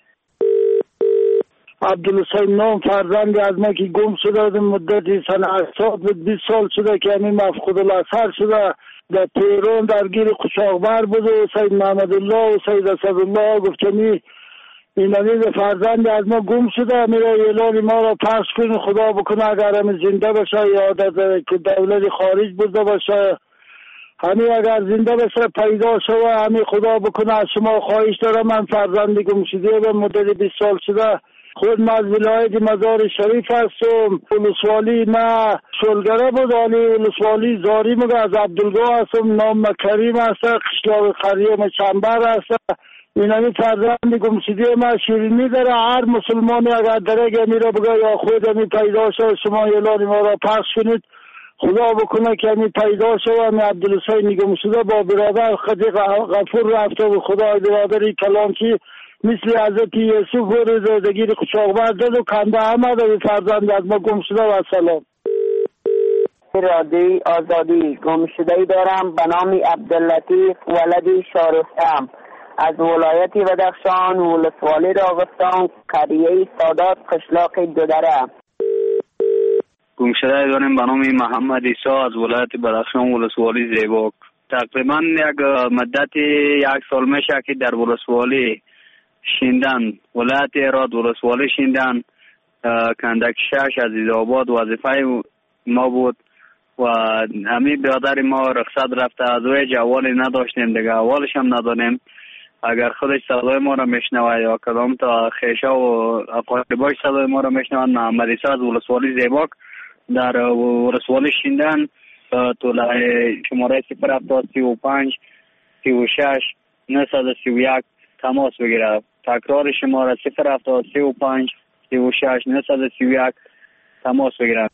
عبدالحسین نام فرزندی از ما که گم شده مدتی سنه 80 بود 20 سال شده که همین مفقود الاثر شده. در تهران درگیر قشاقبر بود و سید محمد الله و سید اسدالله گفتنی این امید فرزند از ما گم شده. میره اعلان ما را پس کنی خدا بکنه اگر همین زنده باشه یا در دولت خارج بوده باشه همین اگر زنده باشه پیدا شده همین خدا بکنه. از شما خواهش دارم. من فرزندی گم شده به مدت 20 سال شده. خود من از ولایت مزار شریف هستم. ولسوالی ما شلگره بود ولی ولسوالی زاری مگه از عبدالگاه هستم. نام کریم هست. قشلاق قریه چنبر هست. این همی فرزند گمشده ما شیرینی داره. هر مسلمانی اگر درگه میره بگه یا خود همی پیدا شد شما اعلان ما را پس کنید خدا بکنه که همی پیدا شد. همی عبدالحسین گمشده با برادر خدیق غفور رفته و خدا برادری کلانچی مثل حضرت یوسف و زندگی قشاقبر داد و کنده احمد و فرزند از ما گمشده. و سلام.
رادیوی آزادی. گمشده دارم به نام عبداللطیف ولدی شارستم از ولایت بدخشان ولسوالی راغستان قریه سادات قشلاق دودره.
گمشده داریم به نام محمد عیسی از ولایت بدخشان ولسوالی زیباک. تقریبا یک مدت 1 سال میشه که در ولسوالی شیندن ولایت ایراد ولسوالی شیندن کندک 6 عزیزآباد وظیفه ما بود و همین برادر ما رخصت رفته. از روی جوالی نداشتیم دیگه اولش هم ندانیم. اگر خودش صدای ما را میشنوه یا کدام تا خیشه و اقارباش صدای ما را میشنوه محمد عیسی از ولسوالی زیباک در ولسوالی شیندن طوله شماره 07035 36 931 تماس بگیره. تکرار شماره 07035 36 931 تماس بگیره.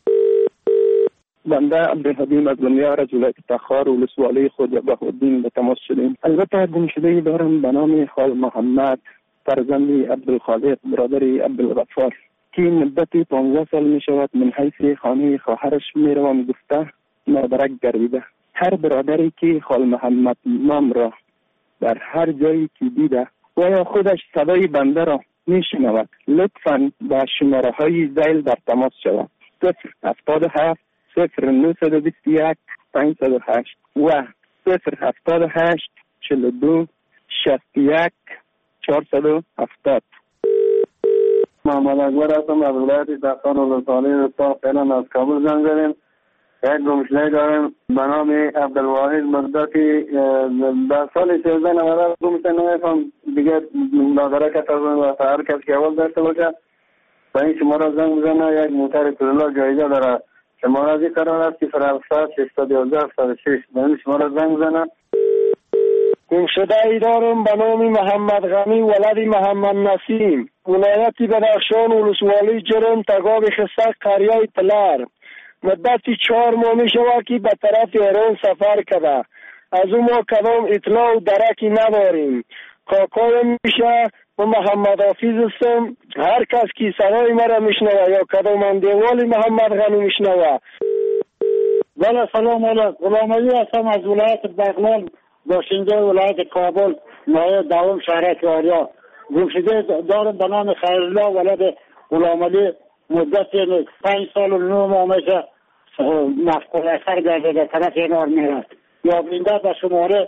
بنده عبدالحدیم از بنیار از ولایت تخار ولسوالی خود بهالدین به تماس شدیم. البته گمشدگی دارم به نام خال محمد فرزندی عبدالخالق برادری عبدالغفار. که مدتی 15 سال می شود من حیث خانه خواهرش می روم گفته نادرک گردیده. هر برادری که خال محمد نام را در هر جایی که دیده و یا خودش صدای بنده را می شنود لطفاً با شماره های زیل در تماس شود 077 0921 508 و 078 42 61 470.
محمد اکبر هستم از ولایت تختان ولسوالی رستاق. فعلا از کابل زنگ زدیم. یک گمشده‌ای داریم به نام عبدالواحد مدتی در سال 1390 گمشده نمیفهم دیگه نادرک تازم و هر کس که اول داشته باشه و این شماره زنگ بزنه. یک موتر کرولا جایزه داره. شماره ازی قرار است که 07-611-76 به این شماره زنگ بزنه.
گمشده‌ای دارم به نام محمد غنی ولد محمد نسیم ولایت بدخشان ولسوالی جرم تگاب خستک قریه تلار. مدتی 4 ماه می شود که به طرف ایران سفر کرده. از اون ما کدام اطلاع و درکی نداریم. کاکایم میشه و محمد حافظ هستم. هر کس که صدای مرا میشنوه یا کدام اندیوالی محمد غنی میشنوه. بله سلام علیکم. غلام علی هستم از ولایت بغلان باشنده ولایت کابل نایب دوم شهر کاریا. گمشده دارم به نام خیرالله ولد غلام علی مدت 5 سال و 9 ماه میشه مفقود اثر گرده در طرف اینار میرد. یا بینده به شماره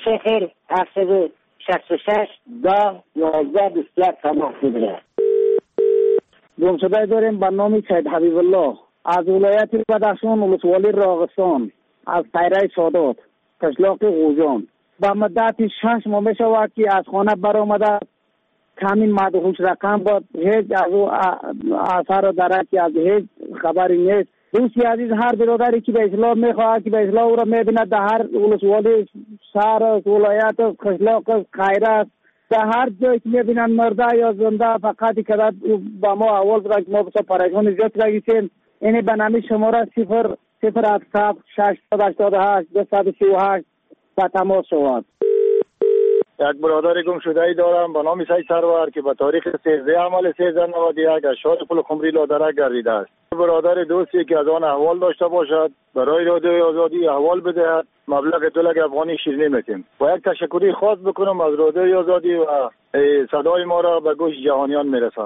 0766 10 11 21 تماس بگیره. گمشده داریم به نام سید حبیب الله از ولایت بدخشان ولسوالی راغستان از پیره سادات قشلاق غوجان. با مدت 6 ماه میشود که از خانه برآمده کمی مدهوش رقم بود. هیچ از او اثر دارد که از هیچ خبری نیست. دوستی عزیز هر برادری که به اسلام میخواهد که به اسلام او را میبیند در هر ولسوالی شهر ولایت قشلاق خیرات در هر جایی که میبینند مرده یا زنده فقط که با ما اول را ما بسا پریشان زیاد رگیسیم. اینی به نامی شماره 007 688 238 با تماس شود. یک برادر گمشده‌ای دارم به نام سید سرور که به تاریخ 13 عمل 1391 اشار پل خمری لادرک گردیده است. برادر دوستی که از آن احوال داشته باشد برای رادیوی آزادی احوال بدهد مبلغ 2 لک افغانی شیرینی میتیم. و یک تشکری خاص بکنم از رادیوی آزادی و صدای ما را به گوش جهانیان میرسانم.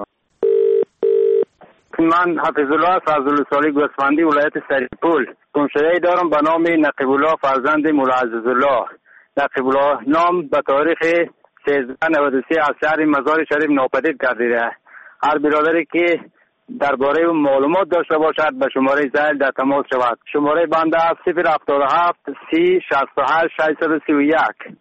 من حفظ الله از ولسوالی گوسفندی ولایت سریپول. گمشده‌ای دارم به نام نقیب الله فرزند مولا عزیزالله. نقیب الله نام به تاریخ 1393 از شهر مزار شریف ناپدید گردیده. هر برادری که درباره معلومات داشته باشد به شماره زیل در تماس شود. شماره بنده 077 30 68 631.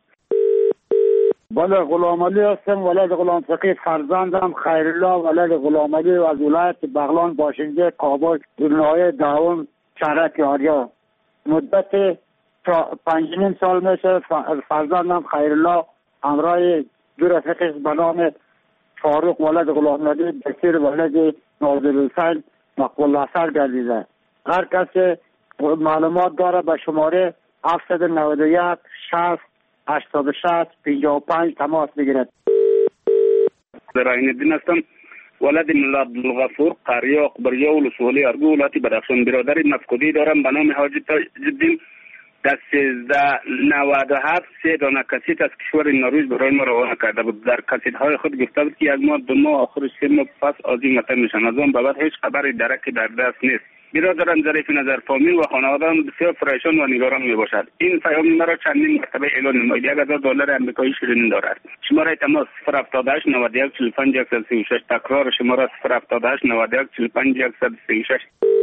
بله غلام علی هستم ولد غلام فقیه فرزندم خیرالله ولد غلام علی از ولایت بغلان باشنده کابل نایب دوم شهر کاریا. مدت 5 سال میشه فرزندم خیرالله همراه دو رفیقش به نام فاروق ولد غلام علی بشیر ولد ناظرالحسین مقبول اثر گردیده. هر کسی معلومات داره به شماره 791 60 86 55 تماس بگیرد.
زراین الدین هستم ولد ملا عبدالغفور قریه اخبریه ولسوالی ارگو ولایت بدخشان. برادر مفقودی دارم به نام حاجی تاج‌الدین در 1397 3 دانه کسیت از کشور نروژ برای ما روانه کرده بود. در کسیت های خود گفته بود که 1 ماه 2 ماه آخر 3 ماه پس از این وطن میشن. از آن بعد هیچ خبری درکی در دست نیست. برادرم ظریف نظر فامیل و خانواده‌ام بسیار پریشان و نگران میباشد. این پیام مرا چندین مرتبه اعلان نماید. $1000 آمریکایی شیرینی دارد. شماره تماس 078 91 45 136. تکرار شماره 078 91 45 136.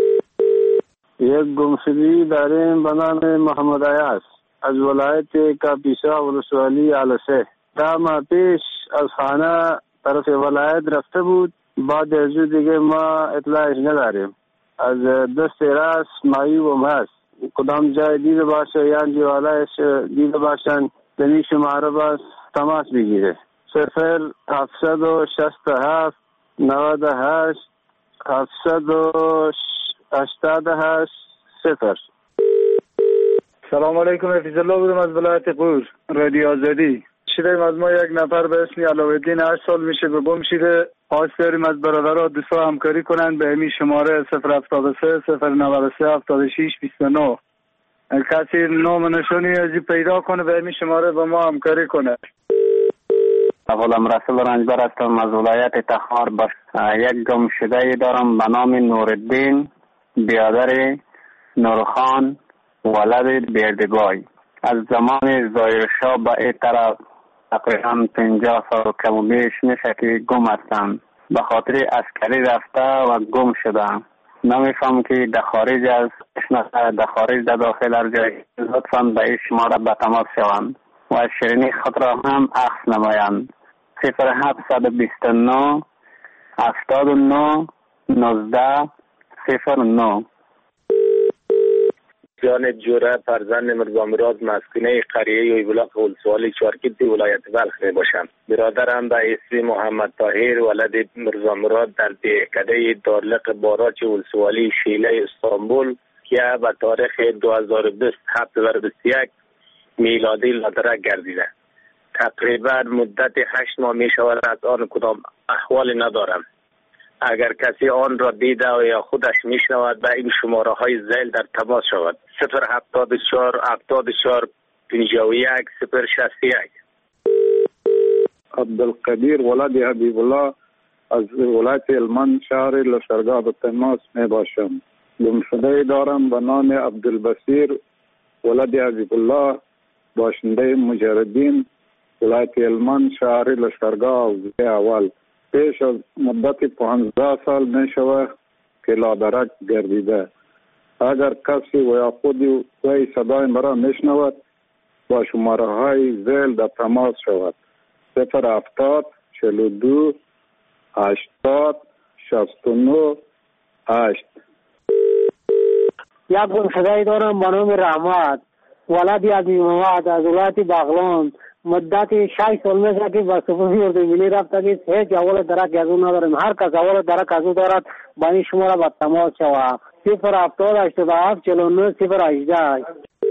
یک گمشده‌ای داریم به نام محمد عیاض از ولایت کاپیسا ولسوالی علسه. 10 ماه پیش از خانه طرف ولایت رفته بود. بعد از دیگه ما اطلاعش نداریم. از دست راست معیوب هست. کدام جای دیده باشه یا جوالایش دیده باشن دنی شماره باز تماس بگیره. 0767 98 788 0.
سلام علیکم. حفظ الله بودم از ولایت قور رادیو آزادی. شده از ما یک نفر به اسم علاءالدین 8 سال میشه به گم شده. خواهش داریم از برادرها دوستا همکاری کنند به همین شماره 073 093 76 29. کسی نام نشانی ازی پیدا کنه به همین شماره با ما همکاری کنه.
غلام رسول رنجبر هستم از ولایت تخار. یک گمشده دارم به نام نورالدین برادر نورخان ولد بردگای. از زمان ظاهرشاه به این طرف تقریبا 50 سال کم و بیش میشه که گم هستم. به خاطر عسکری رفته و گم شدم. نمیفهم که در خارج است، در خارج در داخل هر جای لطفا به این شماره به تماس شوند و شیرینی خود را هم عکس نمایند. 0729 79 19 09.
جان جوره فرزند مرزا مراد مسکونه قریه ویبلاق ولسوالی چارکیت ولایت بلخ می باشم. برادرم به اسم محمد طاهر ولد مرزا مراد در دهکده دارلق باراچ ولسوالی شیله استانبول که به تاریخ 2021 میلادی لادرک گردیده. تقریبا مدت 8 ماه می شود از آن کدام احوال ندارم. اگر کسی آن را دیده یا خودش میشنود به این شماره های زیل در تماس شود. 074 74 51 061.
عبدالقدیر ولد حبیب الله از ولایت هلمند شهر لشکرگاه به تماس می باشم. گمشده دارم به نام عبدالبصیر ولد حبیب الله باشنده مجردین ولایت هلمند شهر لشکرگاه اول. پیش از مدت 15 سال می شود که لادرک گردیده. اگر کسی و یا خودی وی صدای مرا می شنود با شماره های زیل در تماس شود. 070 42 80 69 8.
یک گمشده دارم به نام رحمت ولد عبدی محمد از ولایت بغلان. مدت 6 سال میشه که با سپاهی اردوگیلی رفته که هیچ اول درک از اون نداریم. هر کس اول درک از اون دارد با این شماره با تماس شود. 070 87 49 018.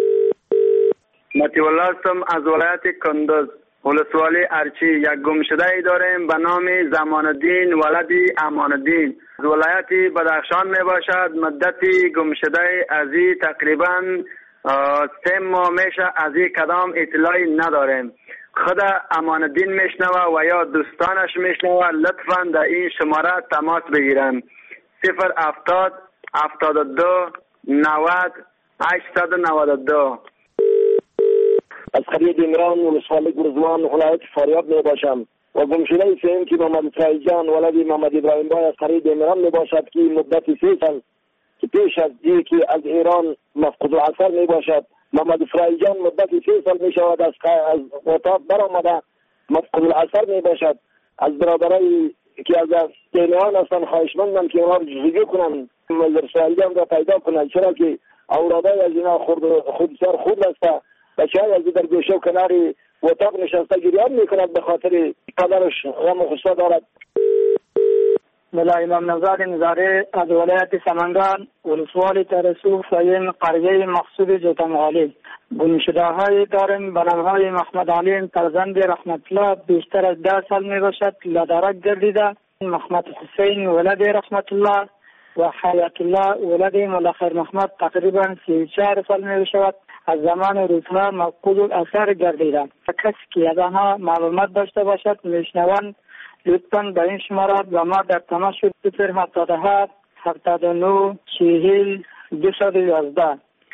مطیع الله هستم از ولایت کندز ولسوالی ارچی. یک گمشده ای داریم به نام زمان الدین ولدی امان الدین از ولایت بدخشان می باشد. مدت گمشده ازی تقریبا 3 ماه میشه. از این کدام اطلاعی نداریم. خود امان الدین میشنوه و یا دوستانش میشنوه لطفا در این شماره تماس بگیرن. 070 72 90 892.
از قریه عمران ولسوالی گرزوان ولایت فاریاب می باشم و گمشده سیم که محمد فرایجان ولد محمد ابراهیم بای از قریه عمران می باشد که مدت 3 سال که پیش از دی که از ایران مفقود العصر می باشد. محمد فرایجان مدت 3 سال می شود از وطاب برآمده مفقود العصر می باشد. از برادرای که از دینیان هستن خواهشمندم که اونا رو جزگی کنن محمد فرایجان را پیدا کنن، چرا که اورادای از اینا خود بسیار خود است. بچه های از در گوشه و کناری وطاب نشسته گریان می کند به خاطر قدرش غم و غصه دارد.
ملا امام نزاد نظاره از ولایت سمنگان ولسوالی ترسوف سیم قریه مقصود جوتمغالی. گمشده های داریم به نامهای محمد علیم فرزند رحمت الله بیشتر از 10 سال می باشد لادرک گردیده. محمد حسین ولد رحمت الله و حیات الله ولد مولا خیر محمد تقریبا 34 سال می باشد. از زمان روزها مفقود الاثر گردیده. کسی که از آنها معلومات داشته باشد میشنوند لطفاً به این شماره با ما در تماس شد. 077 79 40 211.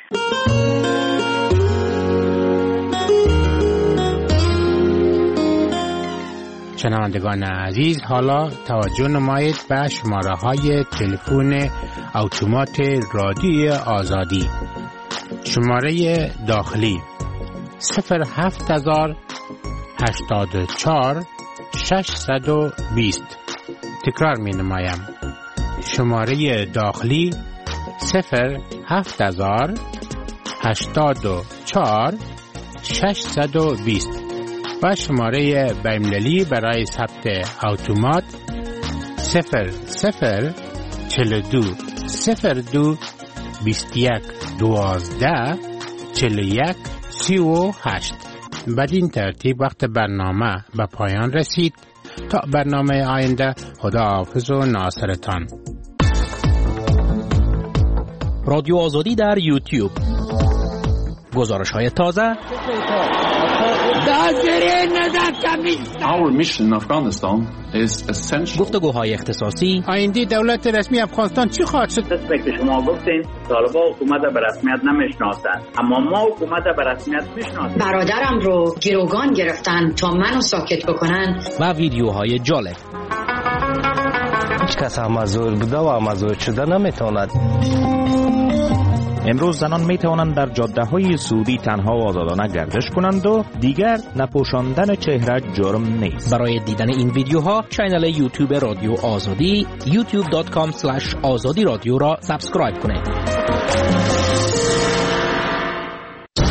شنوندگان عزیز، حالا توجه نمایید به شماره های تلفن اتومات رادیوی آزادی. شماره داخلی 07000 84 620. تکرار می نمایم. شماره داخلی 07000 84 620 و شماره بین‌المللی برای ثبت اتومات 00 42 02 21 12 41 38. بدین ترتیب وقت برنامه به پایان رسید. تا برنامه آینده، خداحافظ و ناصرتان.
رادیو آزادی در یوتیوب، گزارش‌های تازه،
Our mission in Afghanistan is essential.
گفتگوهای اختصاصی.
آینده دولت رسمی افغانستان چی خواهد شد؟
دسته که شما گفتین طالبان حکومت به رسمیت نمیشناسند، اما ما حکومت به رسمیت میشناسیم.
برادرم رو گروگان گرفتن تا منو ساکت بکنن.
و ویدیوهای جالب.
هیچ کس هم مزور بوده و مزور شده نمیتواند.
امروز زنان می توانند در جاده‌های سعودی تنها و آزادانه گردش کنند و دیگر نپوشاندن چهره جرم نیست.
برای دیدن این ویدیوها کانال یوتیوب رادیو آزادی youtube.com/azadi radio را سابسکرایب کنید.